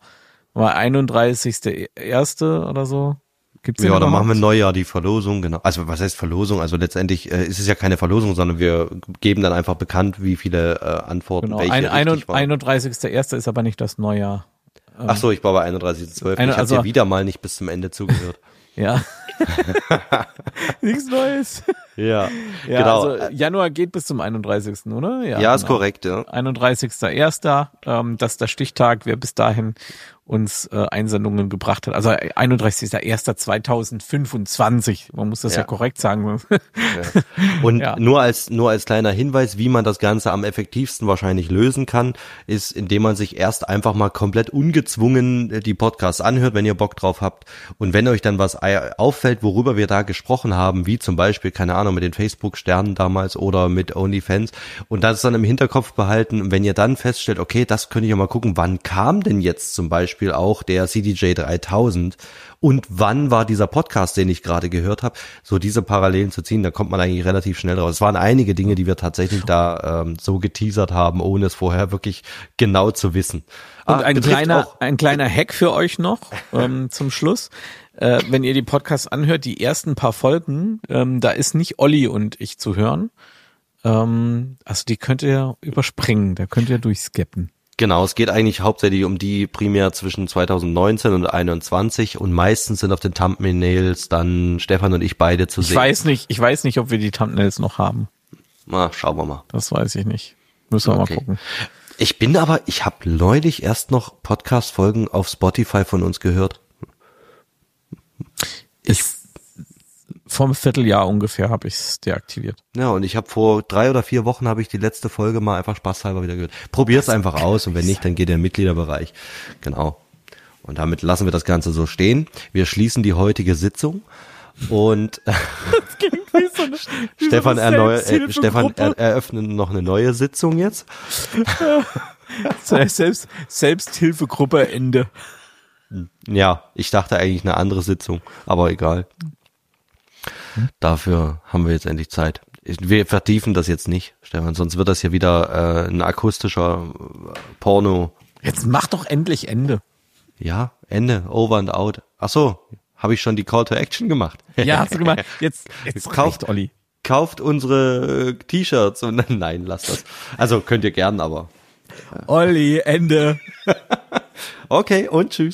31.01. oder so. Gibt's ja, dann machen wir Neujahr die Verlosung, genau. Also was heißt Verlosung? Also letztendlich ist es ja keine Verlosung, sondern wir geben dann einfach bekannt, wie viele Antworten genau. welche richtig waren. 31.01. ist aber nicht das Neujahr. Ach so, ich war bei 31.12. Ich habe dir wieder mal nicht bis zum Ende zugehört. Ja. Nichts Neues. Ja, genau. Also Januar geht bis zum 31., oder? Ja, ist korrekt, ja. 31.01., das ist der Stichtag, wer bis dahin uns Einsendungen gebracht hat. Also 31.01.2025. Man muss das ja korrekt sagen. Ja. Und nur als kleiner Hinweis, wie man das Ganze am effektivsten wahrscheinlich lösen kann, ist, indem man sich erst einfach mal komplett ungezwungen die Podcasts anhört, wenn ihr Bock drauf habt. Und wenn euch dann was auffällt, worüber wir da gesprochen haben, wie zum Beispiel, keine Ahnung, mit den Facebook-Sternen damals oder mit OnlyFans, und das dann im Hinterkopf behalten, wenn ihr dann feststellt, okay, das könnte ich ja mal gucken, wann kam denn jetzt zum Beispiel auch der CDJ 3000 und wann war dieser Podcast, den ich gerade gehört habe, so diese Parallelen zu ziehen, da kommt man eigentlich relativ schnell raus. Es waren einige Dinge, die wir tatsächlich da so geteasert haben, ohne es vorher wirklich genau zu wissen. Und ein kleiner Hack für euch noch zum Schluss. Wenn ihr die Podcasts anhört, die ersten paar Folgen, da ist nicht Olli und ich zu hören. Also die könnt ihr überspringen, da könnt ihr durchskippen. Genau, es geht eigentlich hauptsächlich um die primär zwischen 2019 und 2021 und meistens sind auf den Thumbnails dann Stefan und ich beide zu sehen. Ich weiß nicht, ob wir die Thumbnails noch haben. Na, schauen wir mal. Das weiß ich nicht. Müssen wir mal gucken. Ich habe neulich erst noch Podcast-Folgen auf Spotify von uns gehört. Vor einem Vierteljahr ungefähr habe ich es deaktiviert. Ja, und ich habe vor 3 oder 4 Wochen habe ich die letzte Folge mal einfach spaßhalber wieder gehört. Probiert's einfach aus und wenn nicht, dann geht ihr in den Mitgliederbereich. Genau. Und damit lassen wir das Ganze so stehen. Wir schließen die heutige Sitzung und Stefan eröffnet noch eine neue Sitzung jetzt. Selbsthilfegruppe Ende. Ja, ich dachte eigentlich eine andere Sitzung, aber egal. Dafür haben wir jetzt endlich Zeit. Wir vertiefen das jetzt nicht, Stefan, sonst wird das hier wieder ein akustischer Porno. Jetzt mach doch endlich Ende. Ja, Ende, over and out. Ach so, habe ich schon die Call to Action gemacht? Ja, hast du gemacht. Jetzt kauft Olli. Kauft unsere T-Shirts und nein, lasst das. Also könnt ihr gern, aber. Olli, Ende. Okay, und tschüss.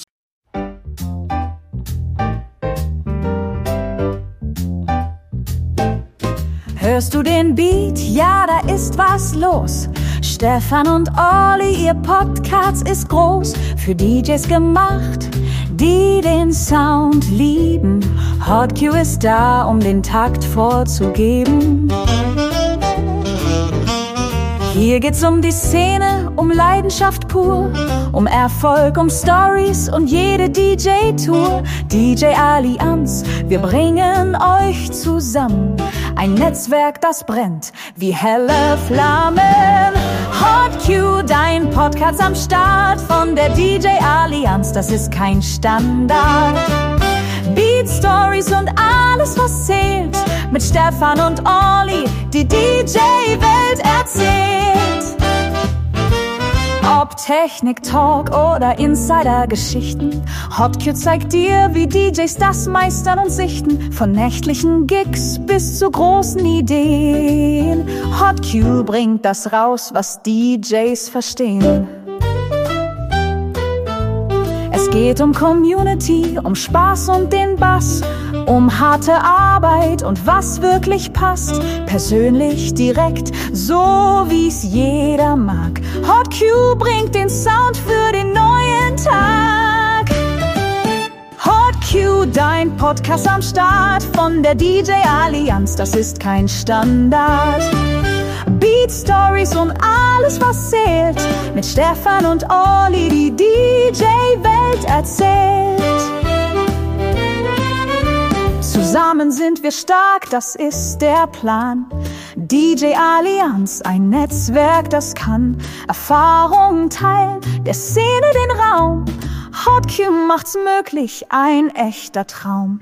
Hörst du den Beat? Ja, da ist was los. Stefan und Olli, ihr Podcast ist groß. Für DJs gemacht, die den Sound lieben. Hot Q ist da, um den Takt vorzugeben. Hier geht's um die Szene, um Leidenschaft pur, um Erfolg, um Stories und jede DJ-Tour. DJ Allianz, wir bringen euch zusammen. Ein Netzwerk, das brennt wie helle Flammen. Hot Q, dein Podcast am Start von der DJ Allianz, das ist kein Standard. Beat Stories und alles, was zählt. Mit Stefan und Olli, die DJ-Welt erzählt. Ob Technik, Talk oder Insider-Geschichten, Hot Q zeigt dir, wie DJs das meistern und sichten. Von nächtlichen Gigs bis zu großen Ideen. Hot Q bringt das raus, was DJs verstehen. Es geht um Community, um Spaß und den Bass, um harte Arbeit und was wirklich passt. Persönlich, direkt, so wie's jeder mag. Hot Q bringt den Sound für den neuen Tag. Hot Q, dein Podcast am Start von der DJ Allianz, das ist kein Standard. Beat Stories und alles, was zählt. Mit Stefan und Olli, die DJ-Welt erzählt. Zusammen sind wir stark, das ist der Plan. DJ Allianz, ein Netzwerk, das kann Erfahrungen teilen, der Szene den Raum. HotQ macht's möglich, ein echter Traum.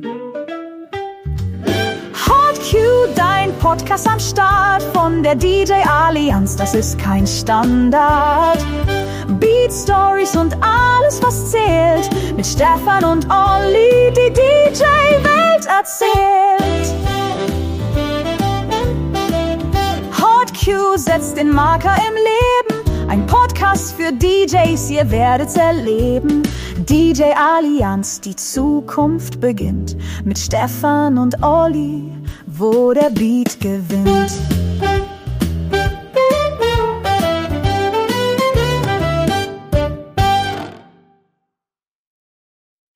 HotQ, dein Podcast am Start von der DJ Allianz, das ist kein Standard. Beat Stories und alles, was zählt, mit Stefan und Olli, die DJ-Welt erzählt. HotQ setzt den Marker im Leben, ein Podcast für DJs, ihr werdet's erleben. DJ Allianz, die Zukunft beginnt, mit Stefan und Olli, wo der Beat gewinnt.